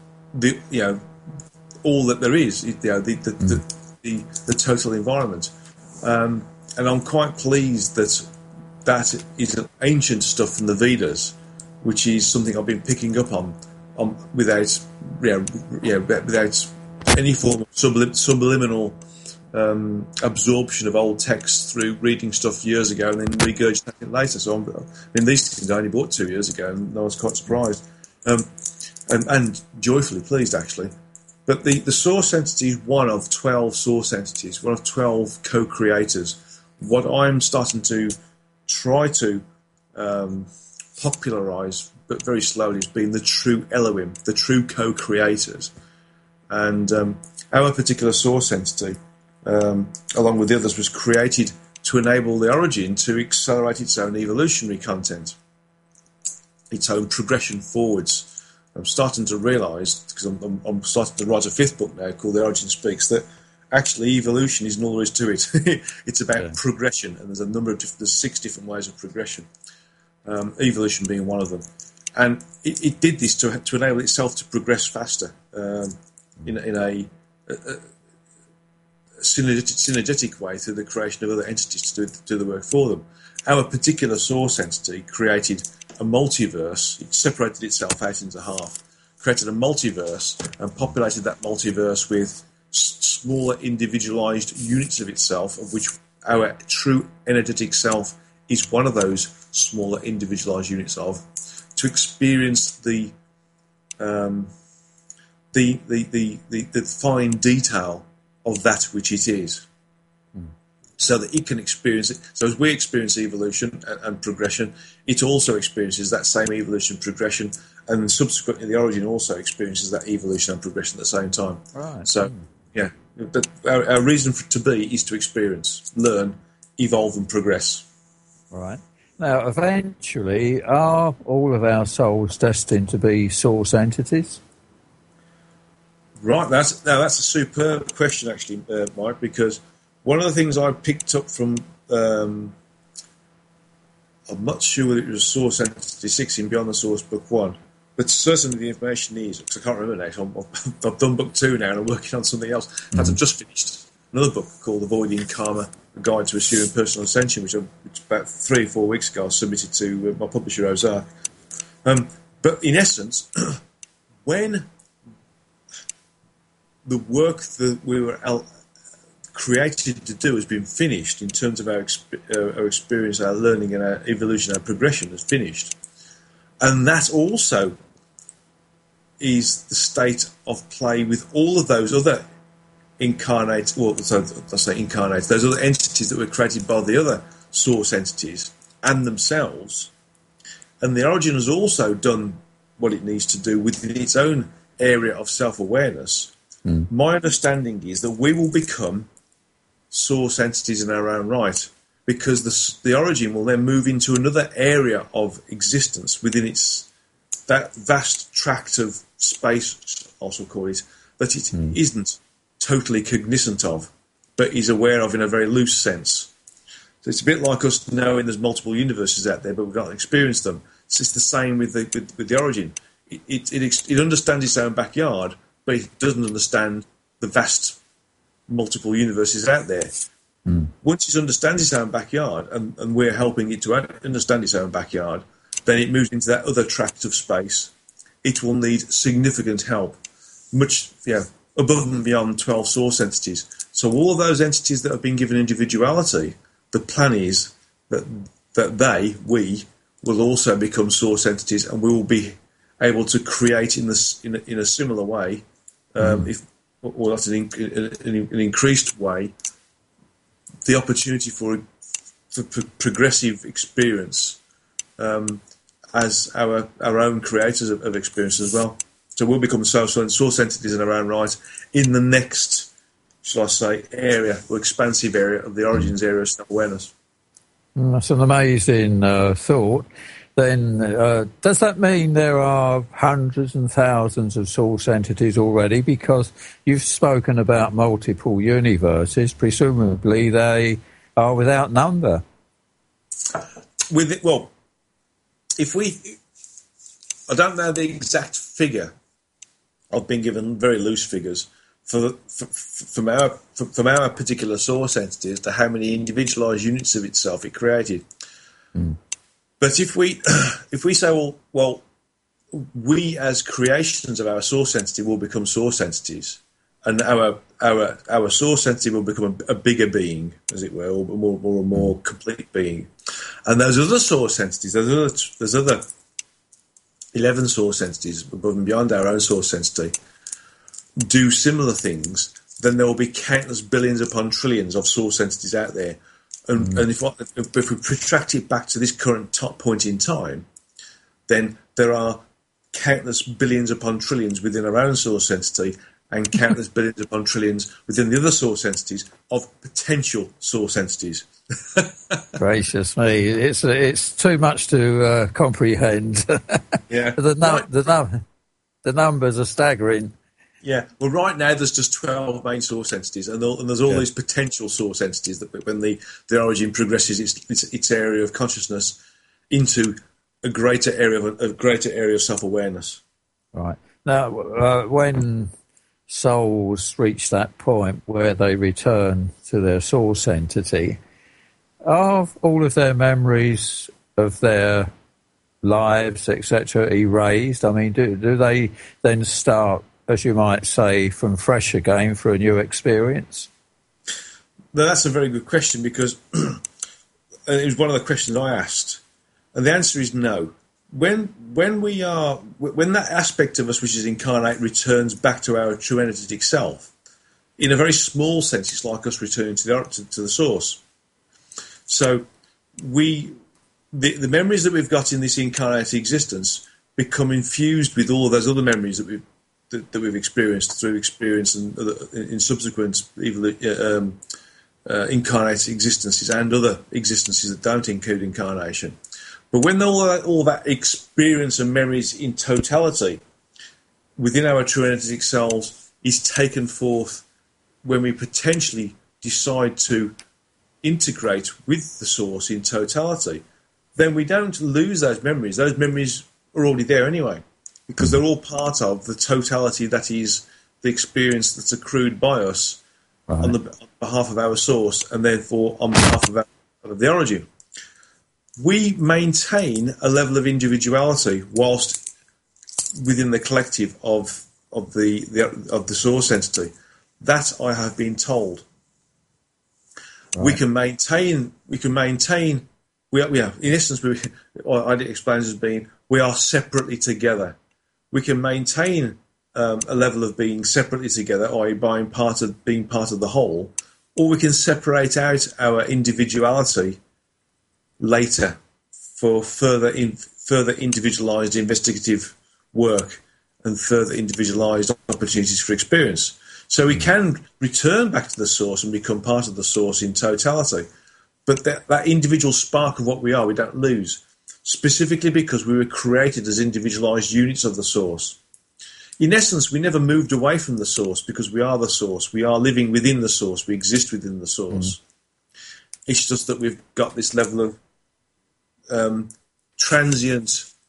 all that there is, the total environment. And I'm quite pleased that is ancient stuff from the Vedas, which is something I've been picking up on without any form of subliminal absorption of old texts through reading stuff years ago and then regurgitating it later. So these things I only bought 2 years ago, and I was quite surprised and joyfully pleased actually. But the source entity is one of 12 source entities, one of 12 co-creators. What I'm starting to try to popularise, but very slowly, has been the true Elohim, the true co-creators. And our particular source entity, along with the others, was created to enable the Origin to accelerate its own evolutionary content, its own progression forwards. I'm starting to realise, because I'm starting to write a 5th book now called The Origin Speaks, that actually evolution isn't all there is to it. It's about progression, and there's 6 different ways of progression, evolution being one of them. And it did this to enable itself to progress faster in a synergetic way through the creation of other entities to do the work for them. Our particular source entity created a multiverse. It separated itself out into half, created a multiverse, and populated that multiverse with smaller individualized units of itself, of which our true energetic self is one of those smaller individualized units of, to experience the fine detail of that which it is, so that it can experience it. So as we experience evolution and progression, it also experiences that same evolution and progression, and subsequently the Origin also experiences that evolution and progression at the same time. Right. So, our reason to be is to experience, learn, evolve and progress. Right. Now, eventually, are all of our souls destined to be source entities? Right. That's a superb question, actually, Mike, because one of the things I picked up from, I'm not sure whether it was Source Entity 6 in Beyond the Source Book 1, but certainly the information is, because I can't remember now, I've done Book 2 now and I'm working on something else. I've just finished another book called Avoiding Karma, A Guide to Assuring Personal Ascension, which about 3 or 4 weeks ago I submitted to my publisher, Ozark. But in essence, when the work that we were created to do has been finished in terms of our experience, our learning and our evolution, our progression is finished. And that also is the state of play with all of those other those other entities that were created by the other source entities and themselves. And the Origin has also done what it needs to do within its own area of self-awareness. My understanding is that we will become source entities in our own right, because the Origin will then move into another area of existence within that vast tract of space, also call it, that it isn't totally cognizant of, but is aware of in a very loose sense. So it's a bit like us knowing there's multiple universes out there, but we've not experienced them. it's the same with the origin. It understands its own backyard, but it doesn't understand the vast multiple universes out there. Once it understands its own backyard, and we're helping it to understand its own backyard, then it moves into that other tract of space. It will need significant help, much above and beyond 12 source entities. So all of those entities that have been given individuality, the plan is that we will also become source entities, and we will be able to create in a similar way, or not an increased way, the opportunity for progressive experience as our own creators of experience as well. So we'll become source entities in our own right in the next, shall I say, area or expansive area of the origins area of self-awareness. That's an amazing thought. Then does that mean there are hundreds and thousands of source entities already? Because you've spoken about multiple universes. Presumably they are without number. I don't know the exact figure. I've been given very loose figures from our particular source entity as to how many individualised units of itself it created. But if we say, well, we as creations of our source entity will become source entities, and our source entity will become a bigger being, as it were, or a more complete being, and those other source entities, there's other 11 source entities above and beyond our own source entity, do similar things, then there will be countless billions upon trillions of source entities out there. And if we protract it back to this current top point in time, then there are countless billions upon trillions within our own source entity, and countless billions upon trillions within the other source entities of potential source entities. Gracious me, it's too much to comprehend. Yeah, the numbers are staggering. Yeah, well, right now there's just 12 main source entities, and there's all these potential source entities that, when the origin progresses its area of consciousness into a greater area of self-awareness. Right. Now, when souls reach that point where they return to their source entity, are all of their memories of their lives, etc., erased? I mean, do they then start, as you might say, from fresh again for a new experience? Now, that's a very good question, because it was one of the questions I asked, and the answer is no. When that aspect of us which is incarnate returns back to our true energetic self, in a very small sense, it's like us returning to the source. So the memories that we've got in this incarnate existence become infused with all of those other memories that we've experienced through experience and in subsequent incarnate existences and other existences that don't include incarnation. But when all that experience and memories in totality within our true energetic selves is taken forth, when we potentially decide to integrate with the source in totality, then we don't lose those memories. Those memories are already there anyway, because they're all part of the totality that is the experience that's accrued by us on behalf of our source, and therefore on behalf of the origin. We maintain a level of individuality whilst within the collective of the source entity. That I have been told. Right. We can maintain. We are, in essence, I'd explain as being, we are separately together. We can maintain a level of being separately together, i.e. being part of the whole, or we can separate out our individuality later for further individualised investigative work and further individualised opportunities for experience. So we can return back to the source and become part of the source in totality, but that individual spark of what we are, we don't lose, specifically because we were created as individualised units of the source. In essence, we never moved away from the source, because we are the source. We are living within the source. We exist within the source. It's just that we've got this level of transient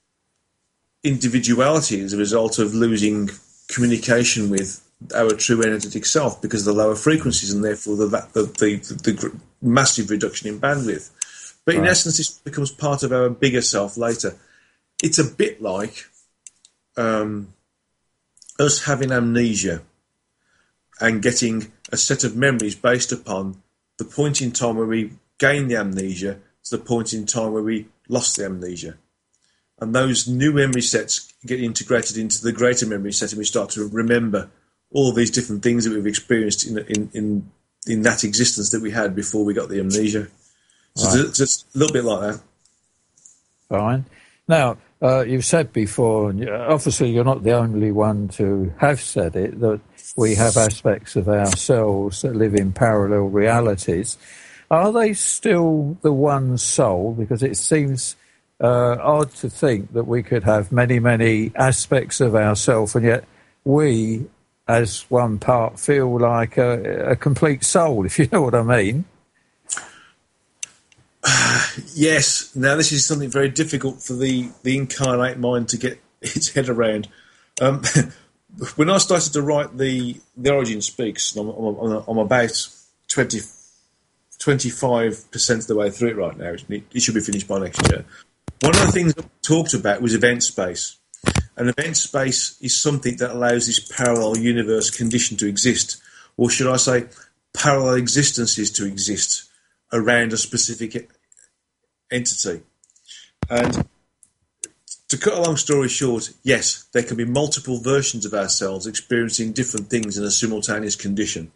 individuality as a result of losing communication with our true energetic self because of the lower frequencies and therefore the massive reduction in bandwidth. But in essence, this becomes part of our bigger self later. It's a bit like us having amnesia and getting a set of memories based upon the point in time where we gained the amnesia to the point in time where we lost the amnesia. And those new memory sets get integrated into the greater memory set, and we start to remember all these different things that we've experienced in that existence that we had before we got the amnesia. So it's just a little bit like that. Fine. Now, you've said before, and obviously you're not the only one to have said it, that we have aspects of ourselves that live in parallel realities. Are they still the one soul? Because it seems odd to think that we could have many, many aspects of ourselves, and yet we, as one part, feel like a complete soul, if you know what I mean. Yes. Now, this is something very difficult for the incarnate mind to get its head around. When I started to write the Origin Speaks, I'm about 25% of the way through it right now. It should be finished by next year. One of the things I talked about was event space. And event space is something that allows this parallel universe condition to exist, or should I say parallel existences to exist around a specific entity. And to cut a long story short, yes, there can be multiple versions of ourselves experiencing different things in a simultaneous condition.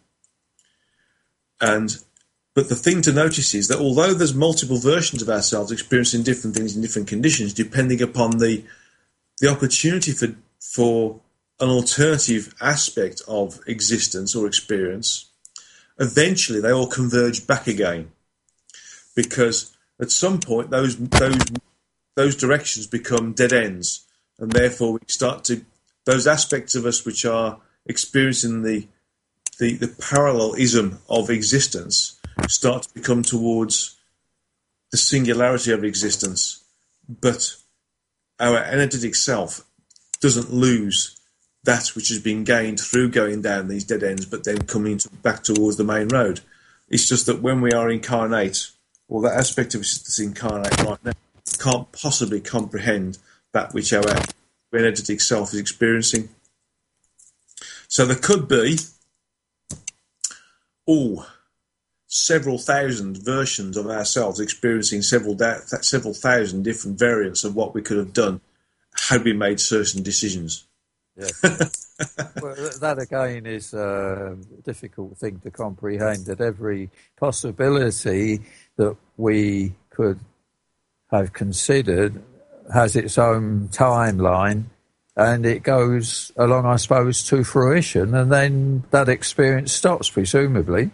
But the thing to notice is that although there's multiple versions of ourselves experiencing different things in different conditions, depending upon the opportunity for an alternative aspect of existence or experience, eventually they all converge back again. Because at some point those directions become dead ends, and therefore we start to, those aspects of us which are experiencing the parallelism of existence start to become towards the singularity of existence, but our energetic self doesn't lose that which has been gained through going down these dead ends, but then coming back towards the main road. It's just that when we are incarnate, or that aspect of us that's incarnate right now, can't possibly comprehend that which our energetic self is experiencing. So there could be several thousand versions of ourselves experiencing several thousand different variants of what we could have done had we made certain decisions. Yeah. Well, that again is a difficult thing to comprehend, that every possibility that we could have considered has its own timeline, and it goes along, I suppose, to fruition, and then that experience stops, presumably.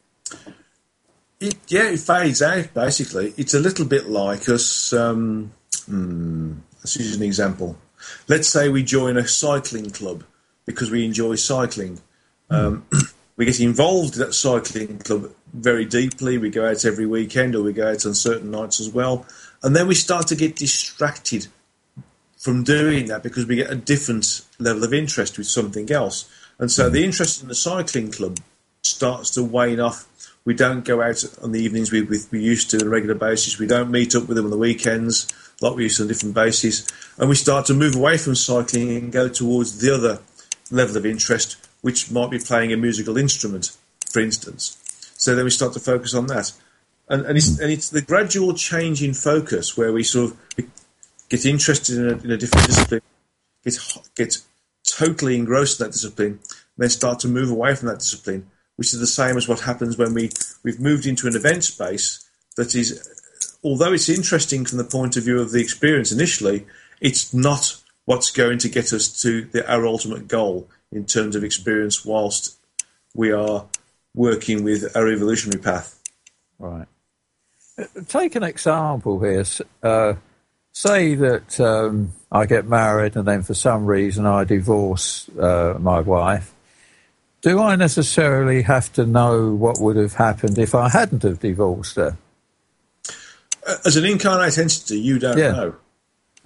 It fades out, basically. It's a little bit like us. Let's use an example. Let's say we join a cycling club because we enjoy cycling. We get involved in that cycling club very deeply. We go out every weekend, or we go out on certain nights as well. And then we start to get distracted from doing that because we get a different level of interest with something else. And so the interest in the cycling club starts to wane off. We don't go out on the evenings we used to on a regular basis. We don't meet up with them on the weekends like we used to on different bases. And we start to move away from cycling and go towards the other level of interest, which might be playing a musical instrument, for instance. So then we start to focus on that. And it's the gradual change in focus where we sort of get interested in a different discipline, get totally engrossed in that discipline, and then start to move away from that discipline, which is the same as what happens when we've moved into an event space that is, although it's interesting from the point of view of the experience initially, it's not what's going to get us to our ultimate goal in terms of experience whilst we are working with our evolutionary path. Right. Take an example here. Say that I get married and then for some reason I divorce my wife. Do I necessarily have to know what would have happened if I hadn't have divorced her? As an incarnate entity, you don't know.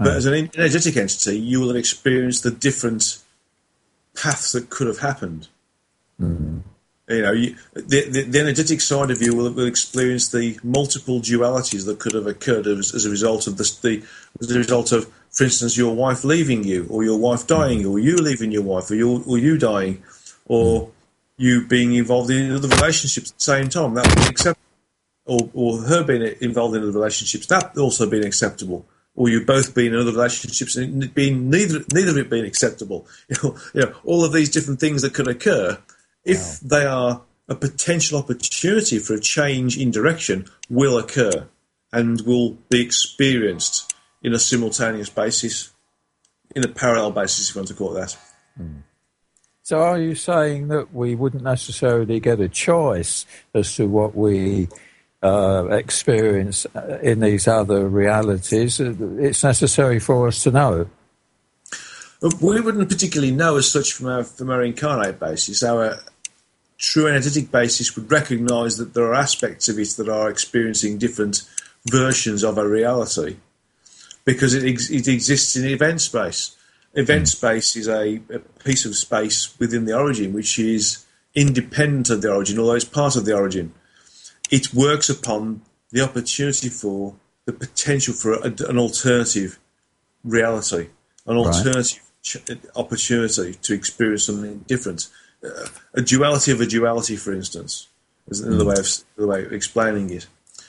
But as an energetic entity, you will have experienced the different paths that could have happened. Mm. You know, the energetic side of you will experience the multiple dualities that could have occurred as a result of as a result of, for instance, your wife leaving you, or your wife dying, or you leaving your wife, or you dying, or you being involved in other relationships at the same time. That would be acceptable. Or her being involved in other relationships, that also being acceptable. Or you both being in other relationships and it being neither of it being acceptable. You know, all of these different things that could occur, if they are a potential opportunity for a change in direction, will occur and will be experienced in a simultaneous basis, in a parallel basis, if you want to call it that. Mm. So are you saying that we wouldn't necessarily get a choice as to what we experience in these other realities? It's necessary for us to know. We wouldn't particularly know as such from our incarnate basis. Our true energetic basis would recognise that there are aspects of it that are experiencing different versions of a reality, because it exists in event space. Event space is a piece of space within the origin which is independent of the origin, although it's part of the origin. It works upon the opportunity for the potential for an alternative reality, an alternative opportunity to experience something different. A duality of a duality, for instance, is another way of explaining it.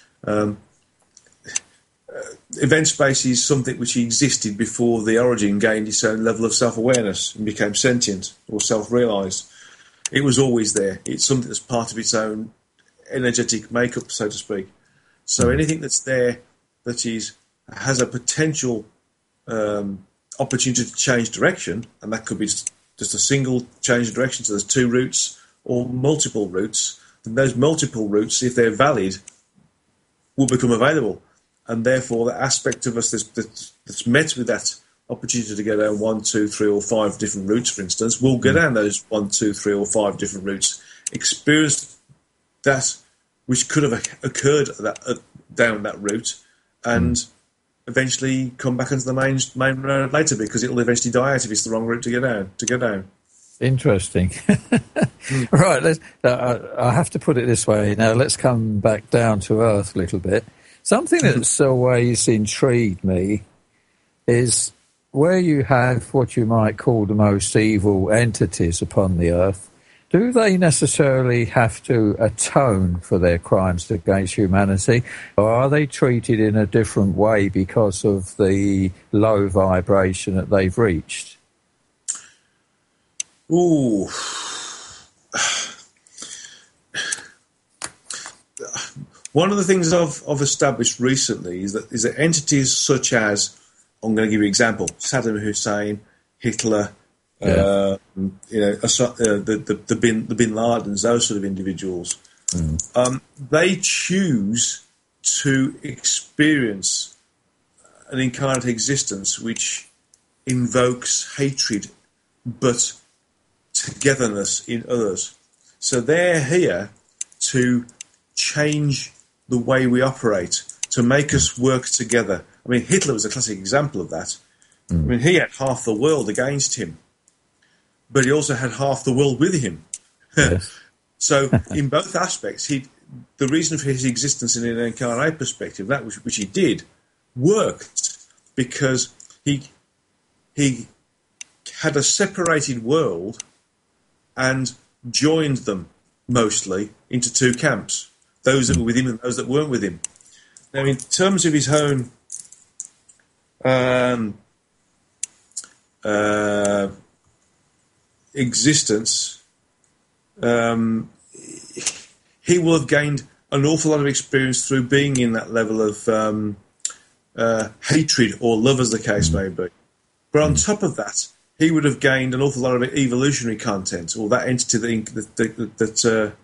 Event space is something which existed before the origin gained its own level of self-awareness and became sentient or self-realised. It was always there. It's something that's part of its own energetic makeup, so to speak. So anything that's there that has a potential opportunity to change direction, and that could be just a single change of direction, so there's two routes or multiple routes, then those multiple routes, if they're valid, will become available. And therefore, the aspect of us that's met with that opportunity to go down 1, 2, 3, or 5 different routes, for instance, will go down those 1, 2, 3, or 5 different routes, experience that which could have occurred down that route, and eventually come back into the main road later, because it will eventually die out if it's the wrong route to go down. Interesting. Right, I have to put it this way. Now let's come back down to earth a little bit. Something that's always intrigued me is where you have what you might call the most evil entities upon the earth. Do they necessarily have to atone for their crimes against humanity, or are they treated in a different way because of the low vibration that they've reached? Ooh. One of the things I've established recently is that entities such as, I'm going to give you an example, Saddam Hussein, Hitler, the Bin Ladens, those sort of individuals, they choose to experience an incarnate existence which invokes hatred but togetherness in others. So they're here to change the way we operate, to make us work together. I mean, Hitler was a classic example of that. I mean, he had half the world against him, but he also had half the world with him. Yes. So in both aspects, the reason for his existence in an incarnate perspective, that which he did, worked because he had a separated world and joined them mostly into two camps, those that were with him and those that weren't with him. Now, in terms of his own existence, he will have gained an awful lot of experience through being in that level of hatred or love, as the case may be. But on top of that, he would have gained an awful lot of evolutionary content, or that entity that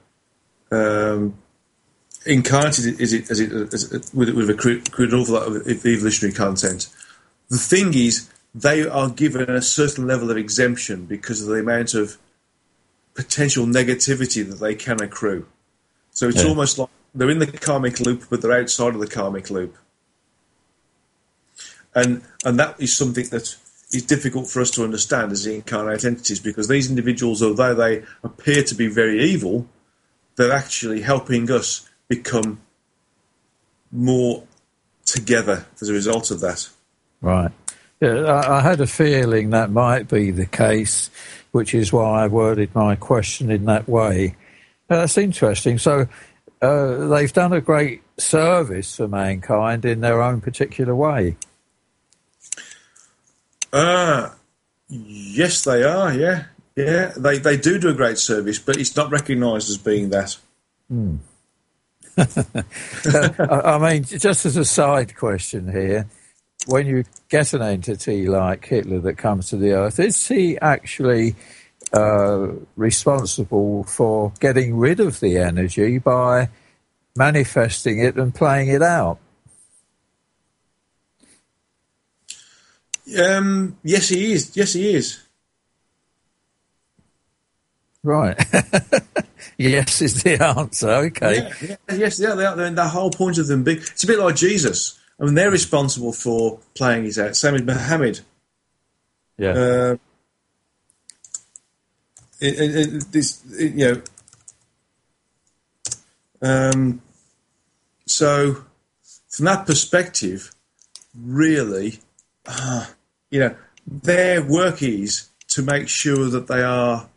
incarnated would have accrued an awful lot of evolutionary content. The thing is, they are given a certain level of exemption because of the amount of potential negativity that they can accrue. So it's almost like they're in the karmic loop, but they're outside of the karmic loop. and that is something that is difficult for us to understand as incarnate entities, because these individuals, although they appear to be very evil, they're actually helping us become more together as a result of that. Right. Yeah, I had a feeling that might be the case, which is why I worded my question in that way. That's interesting. So they've done a great service for mankind in their own particular way. Yes, they are. Yeah. They do a great service, but it's not recognised as being that. I mean, just as a side question here, when you get an entity like Hitler that comes to the Earth, is he actually responsible for getting rid of the energy by manifesting it and playing it out? Yes, he is. Yes, he is. Right. Yes is the answer. Okay. Yes, they are. The whole point of them being, it's a bit like Jesus. I mean, they're responsible for playing it out. Same as Muhammad. Yeah. So from that perspective, really, their work is to make sure that they are,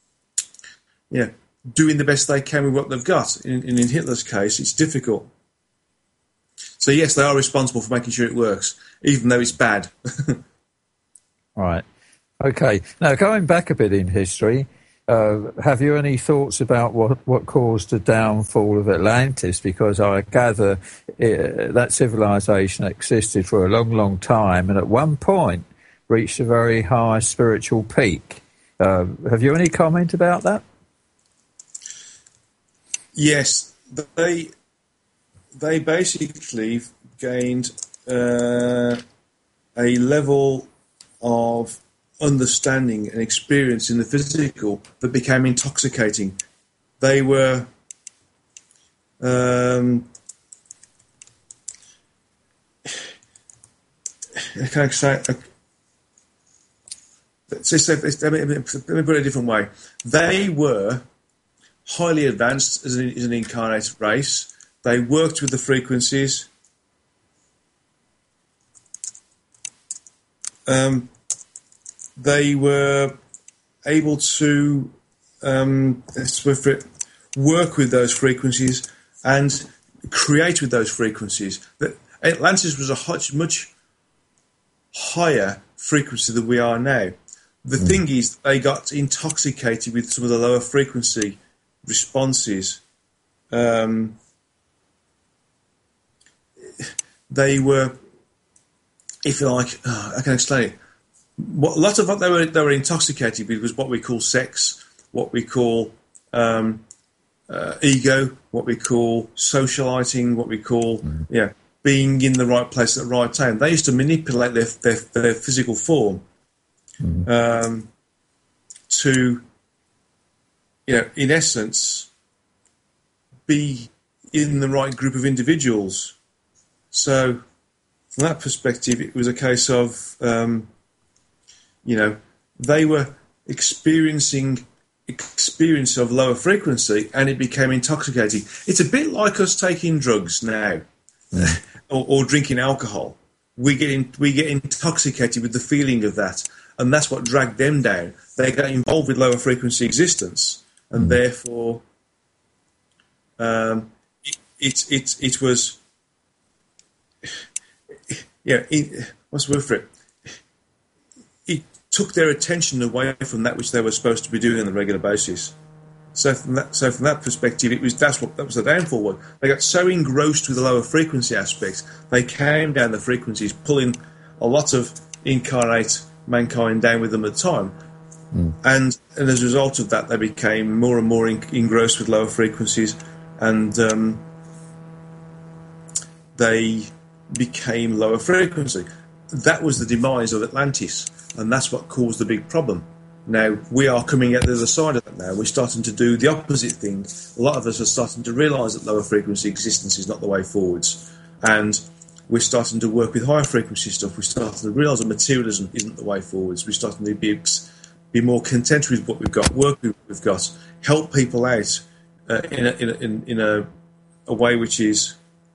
doing the best they can with what they've got. In Hitler's case, it's difficult. So yes, they are responsible for making sure it works, even though it's bad. Right. Okay. Now, going back a bit in history, have you any thoughts about what caused the downfall of Atlantis? Because I gather that civilization existed for a long, long time and at one point reached a very high spiritual peak. Have you any comment about that? Yes, they basically gained a level of understanding and experience in the physical that became intoxicating. They were can I say? Let me put it a different way. They were highly advanced as an incarnate race. They worked with the frequencies. They were able to work with those frequencies and create with those frequencies. Atlantis was a much higher frequency than we are now. The thing is, they got intoxicated with some of the lower frequency responses. They were, if you like, I can explain it. A lot of what they were intoxicated with was what we call sex, what we call ego, what we call socializing, what we call being in the right place at the right time. They used to manipulate their physical form to, in essence, be in the right group of individuals. So, from that perspective, it was a case of, they were experiencing experience of lower frequency, and it became intoxicating. It's a bit like us taking drugs now, or drinking alcohol. We get intoxicated with the feeling of that, and that's what dragged them down. They got involved with lower frequency existence, and therefore, it was. What's the word for it? It took their attention away from that which they were supposed to be doing on a regular basis. So from that perspective, that was the downfall one. They got so engrossed with the lower frequency aspects, they came down the frequencies, pulling a lot of incarnate mankind down with them at the time. And as a result of that, they became more and more engrossed with lower frequencies, and they became lower frequency. That was the demise of Atlantis, and that's what caused the big problem. Now, we are coming at the other side of that now. We're starting to do the opposite thing. A lot of us are starting to realise that lower frequency existence is not the way forwards. And we're starting to work with higher frequency stuff. We're starting to realise that materialism isn't the way forwards. We're starting to be more content with what we've got, work with what we've got, help people out in a way which is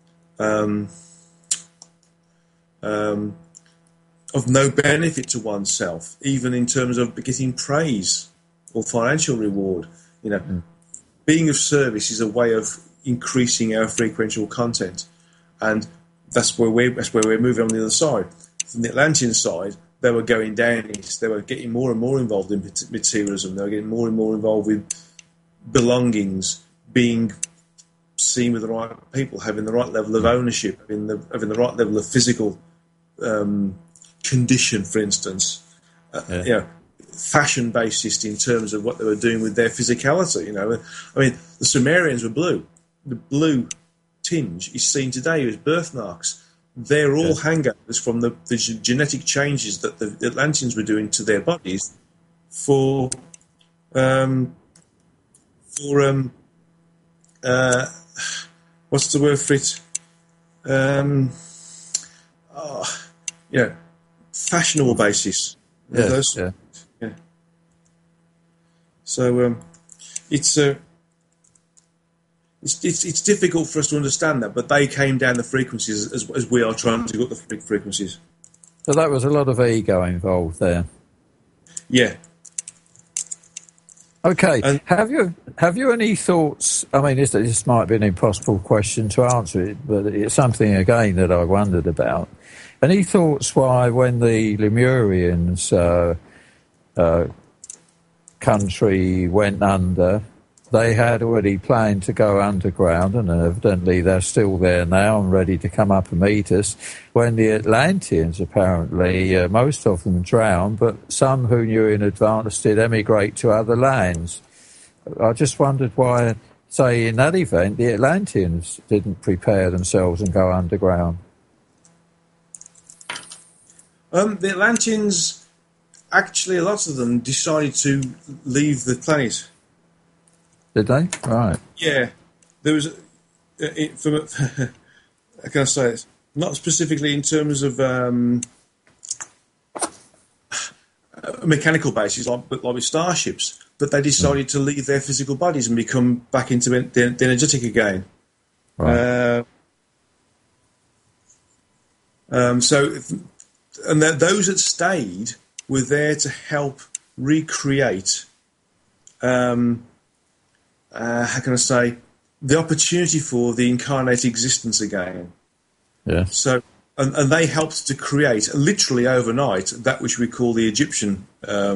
of no benefit to oneself, even in terms of getting praise or financial reward. Being of service is a way of increasing our frequential content, and that's where we're moving on the other side. From the Atlantean side, they were going down east. They were getting more and more involved in materialism. They were getting more and more involved with belongings, being seen with the right people, having the right level of ownership, having the right level of physical condition, for instance. Fashion basis in terms of what they were doing with their physicality. I mean, the Sumerians were blue. The blue tinge is seen today as birthmarks. They're all hangovers from the genetic changes that the Atlanteans were doing to their bodies for what's the word for it? Fashionable basis. Yes, Yeah. So it's difficult for us to understand that, but they came down the frequencies as we are trying to go up the frequencies. So that was a lot of ego involved there. Yeah. Okay. And have you any thoughts? I mean, this might be an impossible question to answer, but it's something again that I wondered about. Any thoughts why, when the Lemurians country went under, they had already planned to go underground, and evidently they're still there now and ready to come up and meet us, when the Atlanteans apparently, most of them drowned, but some who knew in advance did emigrate to other lands. I just wondered why, say, in that event, the Atlanteans didn't prepare themselves and go underground. The Atlanteans, actually, a lot of them decided to leave the planet. Did they? Right. Yeah. There was, how can I say it? Not specifically in terms of a mechanical basis, like with starships, but they decided to leave their physical bodies and become back into the energetic again. Right. Those that stayed were there to help recreate, how can I say, the opportunity for the incarnate existence again. Yeah. So, and they helped to create, literally overnight, that which we call the Egyptian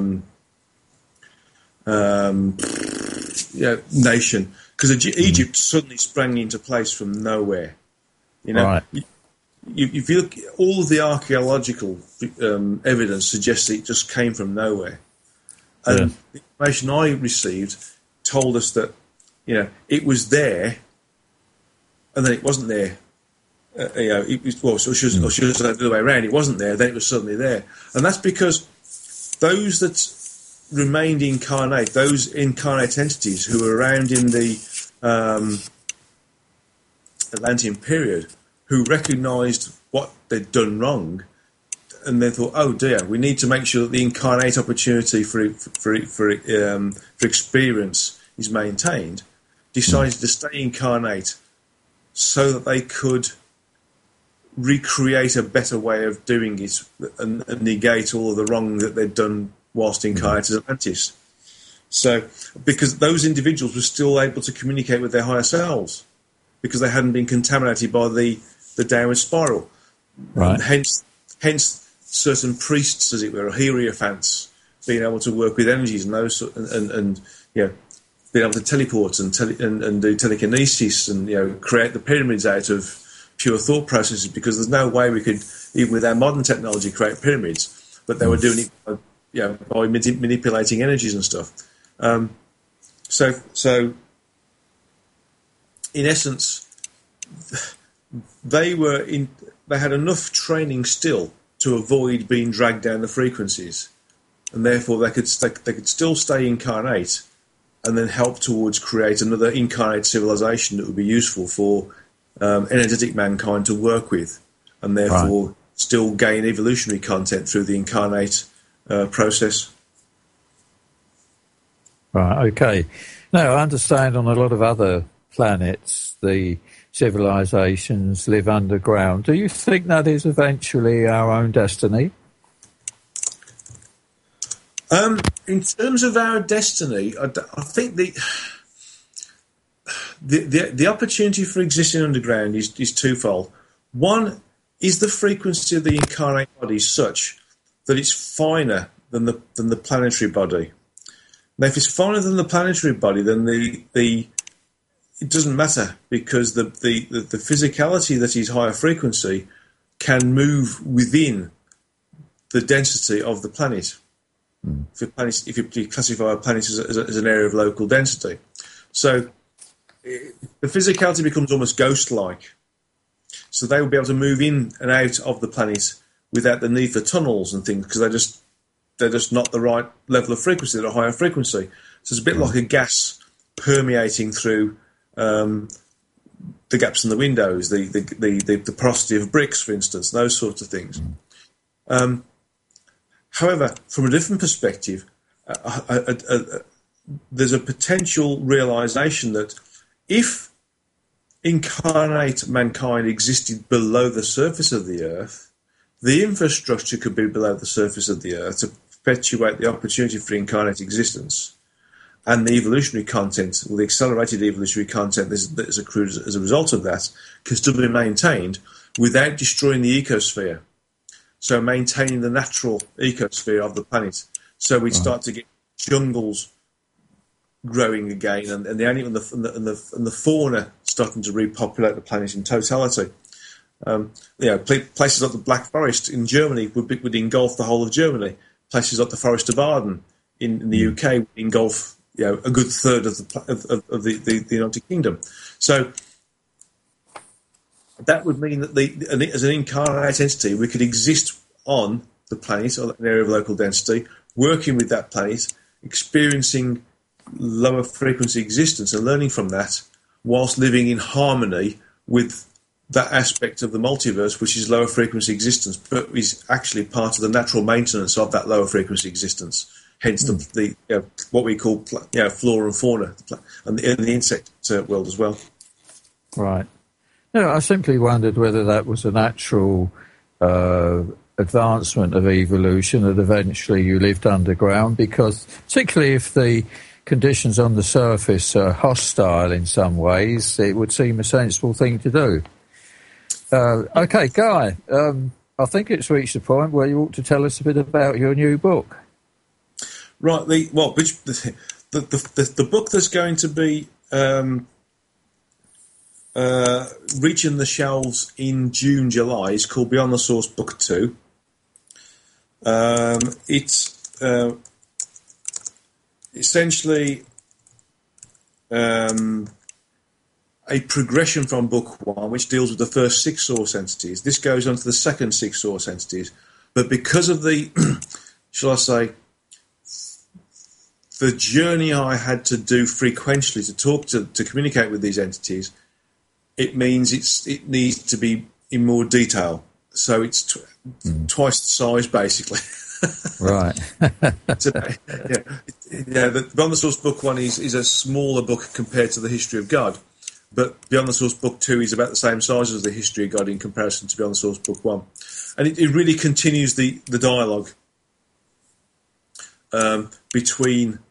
nation, because Egypt suddenly sprang into place from nowhere. Right. If you look, all of the archaeological evidence suggests it just came from nowhere. And the information I received told us that, it was there, and then it wasn't there. Or should I say the other way around? It wasn't there, then it was suddenly there. And that's because those that remained incarnate, those incarnate entities who were around in the Atlantean period, who recognised what they'd done wrong, and then thought, "Oh dear, we need to make sure that the incarnate opportunity for experience is maintained," decided to stay incarnate so that they could recreate a better way of doing it and negate all of the wrong that they'd done whilst incarnate as Atlantis. So, because those individuals were still able to communicate with their higher selves, because they hadn't been contaminated by the downward spiral. Right. Hence, certain priests, as it were, or hierophants, being able to work with energies and those, and being able to teleport and do telekinesis and create the pyramids out of pure thought processes, because there's no way we could, even with our modern technology, create pyramids. But they were doing it by manipulating energies and stuff. So in essence, they had enough training still to avoid being dragged down the frequencies, and therefore they could still stay incarnate and then help towards create another incarnate civilization that would be useful for energetic mankind to work with, and therefore still gain evolutionary content through the incarnate process. Right, okay. Now, I understand on a lot of other planets, the civilizations live underground. Do you think that is eventually our own destiny? In terms of our destiny, I think the opportunity for existing underground is twofold. One is the frequency of the incarnate body such that it's finer than the planetary body. Now, if it's finer than the planetary body, then it doesn't matter, because the physicality that is higher frequency can move within the density of the planet. If you classify a planet as an area of local density, so the physicality becomes almost ghost-like. So they will be able to move in and out of the planet without the need for tunnels and things, because they're just not the right level of frequency. They're a higher frequency. So it's a bit like a gas permeating through the gaps in the windows, the porosity of bricks, for instance, those sorts of things. However, from a different perspective, there's a potential realization that if incarnate mankind existed below the surface of the Earth, the infrastructure could be below the surface of the Earth to perpetuate the opportunity for incarnate existence, and the evolutionary content, or the accelerated evolutionary content that is accrued as a result of that, can still be maintained without destroying the ecosphere. So maintaining the natural ecosphere of the planet. So we'd start to get jungles growing again, and the animal and the fauna starting to repopulate the planet in totality. Places like the Black Forest in Germany would engulf the whole of Germany. Places like the Forest of Arden in the UK would engulf a good third of the United Kingdom. So that would mean that as an incarnate entity, we could exist on the planet, or an area of local density, working with that planet, experiencing lower frequency existence and learning from that, whilst living in harmony with that aspect of the multiverse, which is lower frequency existence, but is actually part of the natural maintenance of that lower frequency existence. Hence the what we call flora and fauna, and the insect world as well. Right. No, I simply wondered whether that was a natural advancement of evolution, that eventually you lived underground, because particularly if the conditions on the surface are hostile in some ways, it would seem a sensible thing to do. Okay, Guy, I think it's reached the point where you ought to tell us a bit about your new book. Right. The book that's going to be reaching the shelves in June, July is called Beyond the Source Book 2. It's essentially a progression from Book 1, which deals with the first 6 source entities. This goes on to the second 6 source entities. But because of the, shall I say, the journey I had to do frequently to talk to communicate with these entities, it means it needs to be in more detail. So it's twice the size, basically. Right. The Beyond the Source Book 1 is a smaller book compared to the History of God, but Beyond the Source Book 2 is about the same size as the History of God in comparison to Beyond the Source Book 1. And it really continues the dialogue between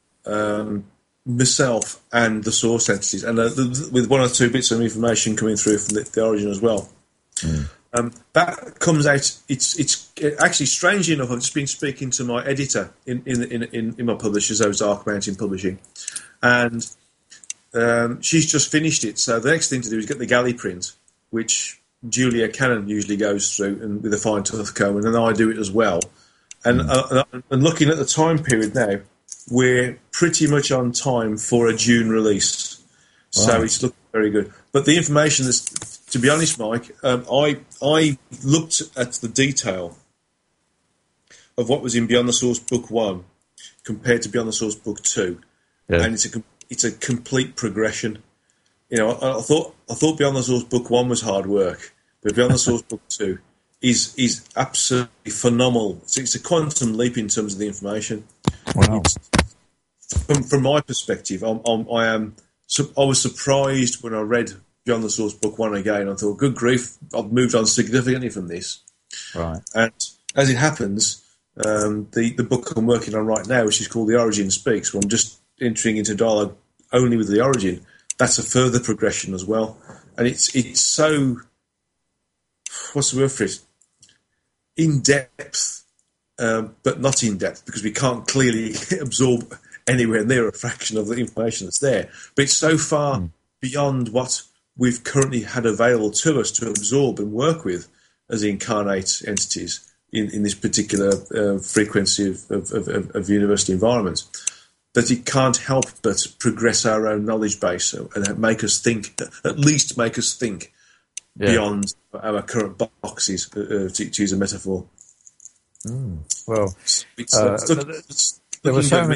myself and the source entities, and with one or two bits of information coming through from the origin as well. That comes out. It's actually, strangely enough, I've just been speaking to my editor in my publishers, those Arc Mountain Publishing, and she's just finished it. So the next thing to do is get the galley print, which Julia Cannon usually goes through, and with a fine tooth comb, and then I do it as well. And looking at the time period now, we're pretty much on time for a June release. So it's looking very good. But the information is, to be honest, Mike, I looked at the detail of what was in Beyond the Source Book 1 compared to Beyond the Source Book 2, and it's a complete progression. I thought Beyond the Source Book 1 was hard work, but Beyond the Source Book 2 is absolutely phenomenal. It's a quantum leap in terms of the information. Wow. From my perspective, I was surprised when I read Beyond the Source Book 1 again. I thought, good grief, I've moved on significantly from this. Right. And as it happens, the book I'm working on right now, which is called The Origin Speaks, where I'm just entering into dialogue only with the Origin, that's a further progression as well. And it's so, what's the word for it? In depth, but not in depth, because we can't clearly absorb anywhere near a fraction of the information that's there. But it's so far beyond what we've currently had available to us to absorb and work with as incarnate entities in this particular frequency of university environments, that it can't help but progress our own knowledge base and make us think, at least make us think beyond our current boxes, to use a metaphor. Well, there were so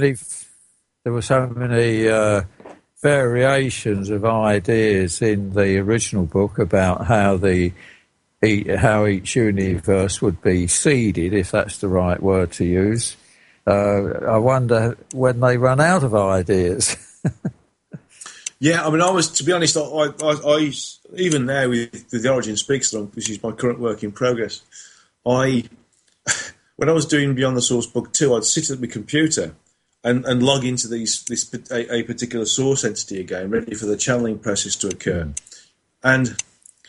many variations of ideas in the original book about how each universe would be seeded, if that's the right word to use. I wonder when they run out of ideas. Yeah, I mean, to be honest, I even now with the Origin Speaks, which is my current work in progress, when I was doing Beyond the Source Book 2, I'd sit at my computer and log into a particular source entity again, ready for the channeling process to occur. And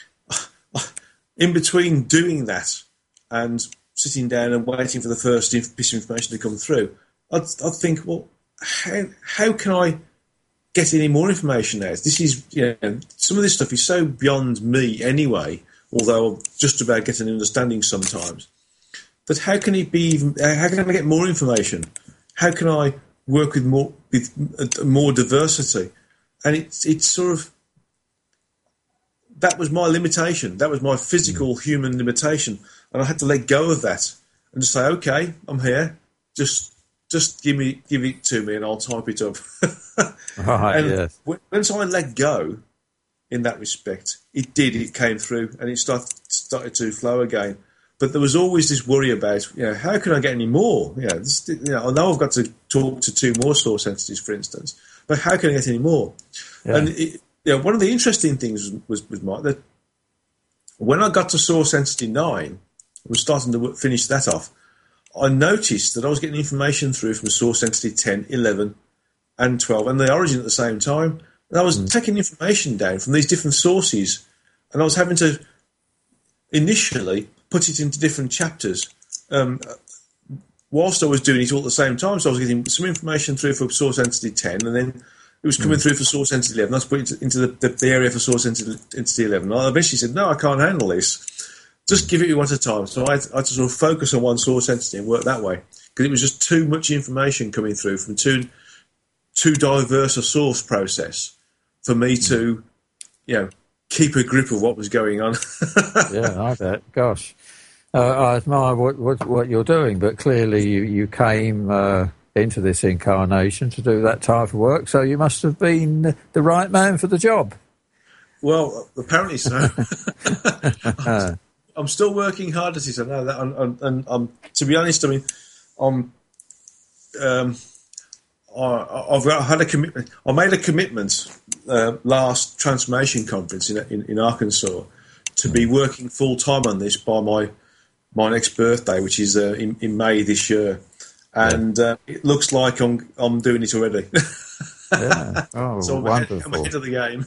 in between doing that and sitting down and waiting for the first piece of information to come through, I'd think, well, how can I get any more information out? This is, some of this stuff is so beyond me anyway, although I'm just about getting an understanding sometimes. But how can it be how can I get more information? How can I work with more diversity? And it's sort of, that was my limitation. That was my physical human limitation. And I had to let go of that and just say, okay, I'm here. Just give it to me and I'll type it up. Right, and yes. Once I let go in that respect, it came through and it started to flow again. But there was always this worry about, how can I get any more? I know I've got to talk to 2 more source entities, for instance, but how can I get any more? Yeah. And one of the interesting things was Mark, that when I got to source entity 9, I was starting to finish that off, I noticed that I was getting information through from source entity 10, 11, and 12, and the Origin at the same time. And I was taking information down from these different sources, and I was having to initially put it into different chapters whilst I was doing it all at the same time. So I was getting some information through for source entity 10, and then it was coming through for source entity 11. I was putting it into the area for source entity 11. And I eventually said, no, I can't handle this. Just give it one at a time. So I had to sort of focus on one source entity and work that way, because it was just too much information coming through from too diverse a source process for me to, keep a grip of what was going on. Yeah, I bet. Gosh. I admire what you're doing, but clearly you came into this incarnation to do that type of work, so you must have been the right man for the job. Well, apparently so. I'm still working hard at it. I know that. And to be honest, I mean, I've had a commitment. I made a commitment last transformation conference in Arkansas to be working full time on this by my next birthday, which is in May this year, and it looks like I'm doing it already. Yeah. Oh, so wonderful! I'm ahead of the game.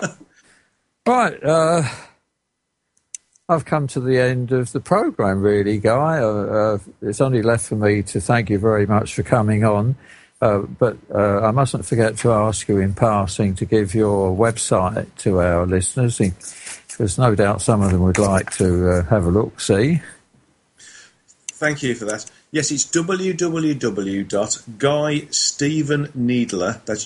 Right. I've come to the end of the programme, really, Guy. It's only left for me to thank you very much for coming on. But I mustn't forget to ask you in passing to give your website to our listeners, because no doubt some of them would like to have a look-see. Thank you for that. Yes, it's www.GuyStephenNeedler, that's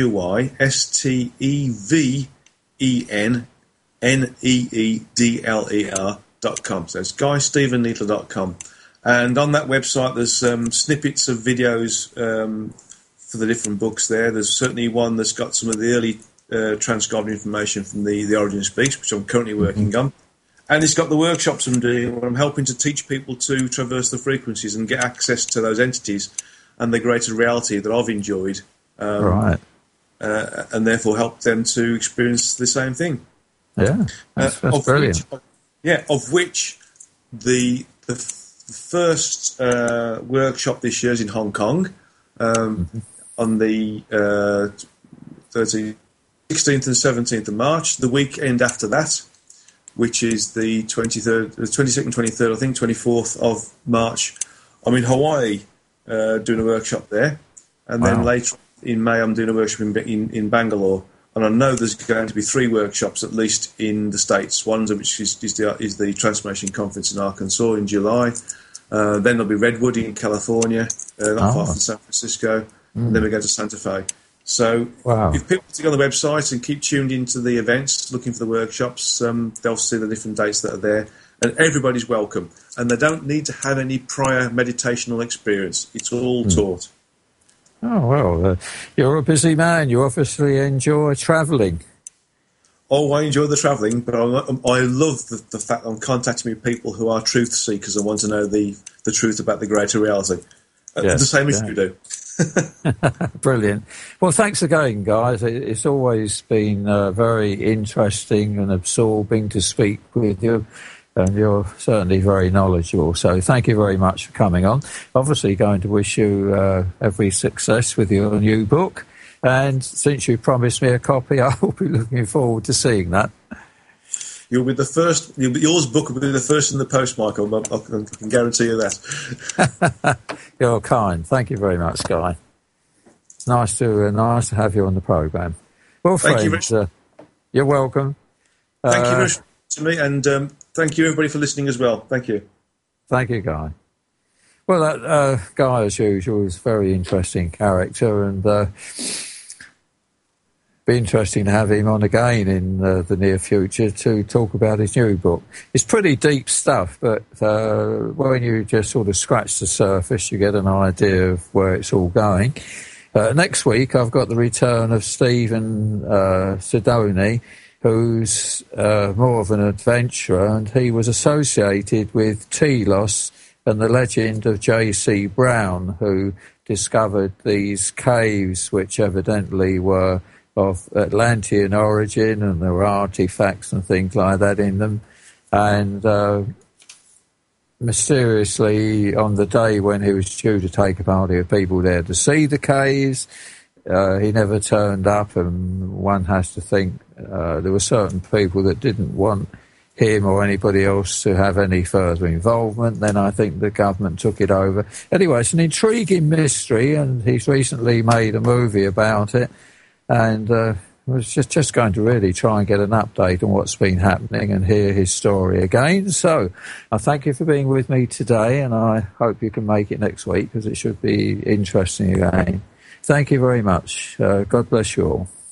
GuyStephenNeedler.com. So it's GuyStephenNeedler.com. And on that website, there's snippets of videos for the different books there. There's certainly one that's got some of the early transcribed information from the Origin Speaks, which I'm currently working on. And it's got the workshops I'm doing where I'm helping to teach people to traverse the frequencies and get access to those entities and the greater reality that I've enjoyed. Right. And therefore help them to experience the same thing. Yeah, that's brilliant. Of which the first workshop this year is in Hong Kong on the 16th and 17th of March. The weekend after that, which is the 22nd, 23rd, I think 24th of March, I'm in Hawaii doing a workshop there. And then later in May, I'm doing a workshop in Bangalore. And I know there's going to be 3 workshops, at least in the States. One of which is the Transformation Conference in Arkansas in July. Then there'll be Redwood in California, not far from San Francisco. And then we go to Santa Fe. So if people go on the website and keep tuned into the events, looking for the workshops, they'll see the different dates that are there. And everybody's welcome. And they don't need to have any prior meditational experience. It's all taught. Oh, well, you're a busy man. You obviously enjoy travelling. Oh, I enjoy the travelling, but I love the fact that I'm contacting with people who are truth seekers and want to know the truth about the greater reality. The same as you do. Brilliant. Well, thanks again, guys. It's always been very interesting and absorbing to speak with you. And you're certainly very knowledgeable. So thank you very much for coming on. Obviously going to wish you every success with your new book. And since you promised me a copy, I will be looking forward to seeing that. You'll be the first. Yours book will be the first in the post, Michael. I can guarantee you that. You're kind. Thank you very much, Guy. It's nice to have you on the programme. Well, friends, you're welcome. Thank you very much to me, and thank you everybody for listening as well. Thank you. Thank you, Guy. Well, that Guy, as usual, is a very interesting character, and be interesting to have him on again in the near future to talk about his new book. It's pretty deep stuff, but when you just sort of scratch the surface, you get an idea of where it's all going. Next week, I've got the return of Stephen Sidoni, who's more of an adventurer, and he was associated with Telos and the legend of J.C. Brown, who discovered these caves, which evidently were of Atlantean origin, and there were artifacts and things like that in them. And mysteriously, on the day when he was due to take a party of people there to see the caves, he never turned up, and one has to think there were certain people that didn't want him or anybody else to have any further involvement. Then I think the government took it over. Anyway, it's an intriguing mystery, and he's recently made a movie about it, and was just going to really try and get an update on what's been happening and hear his story again. So I thank you for being with me today, and I hope you can make it next week, because it should be interesting again. Thank you very much. God bless you all.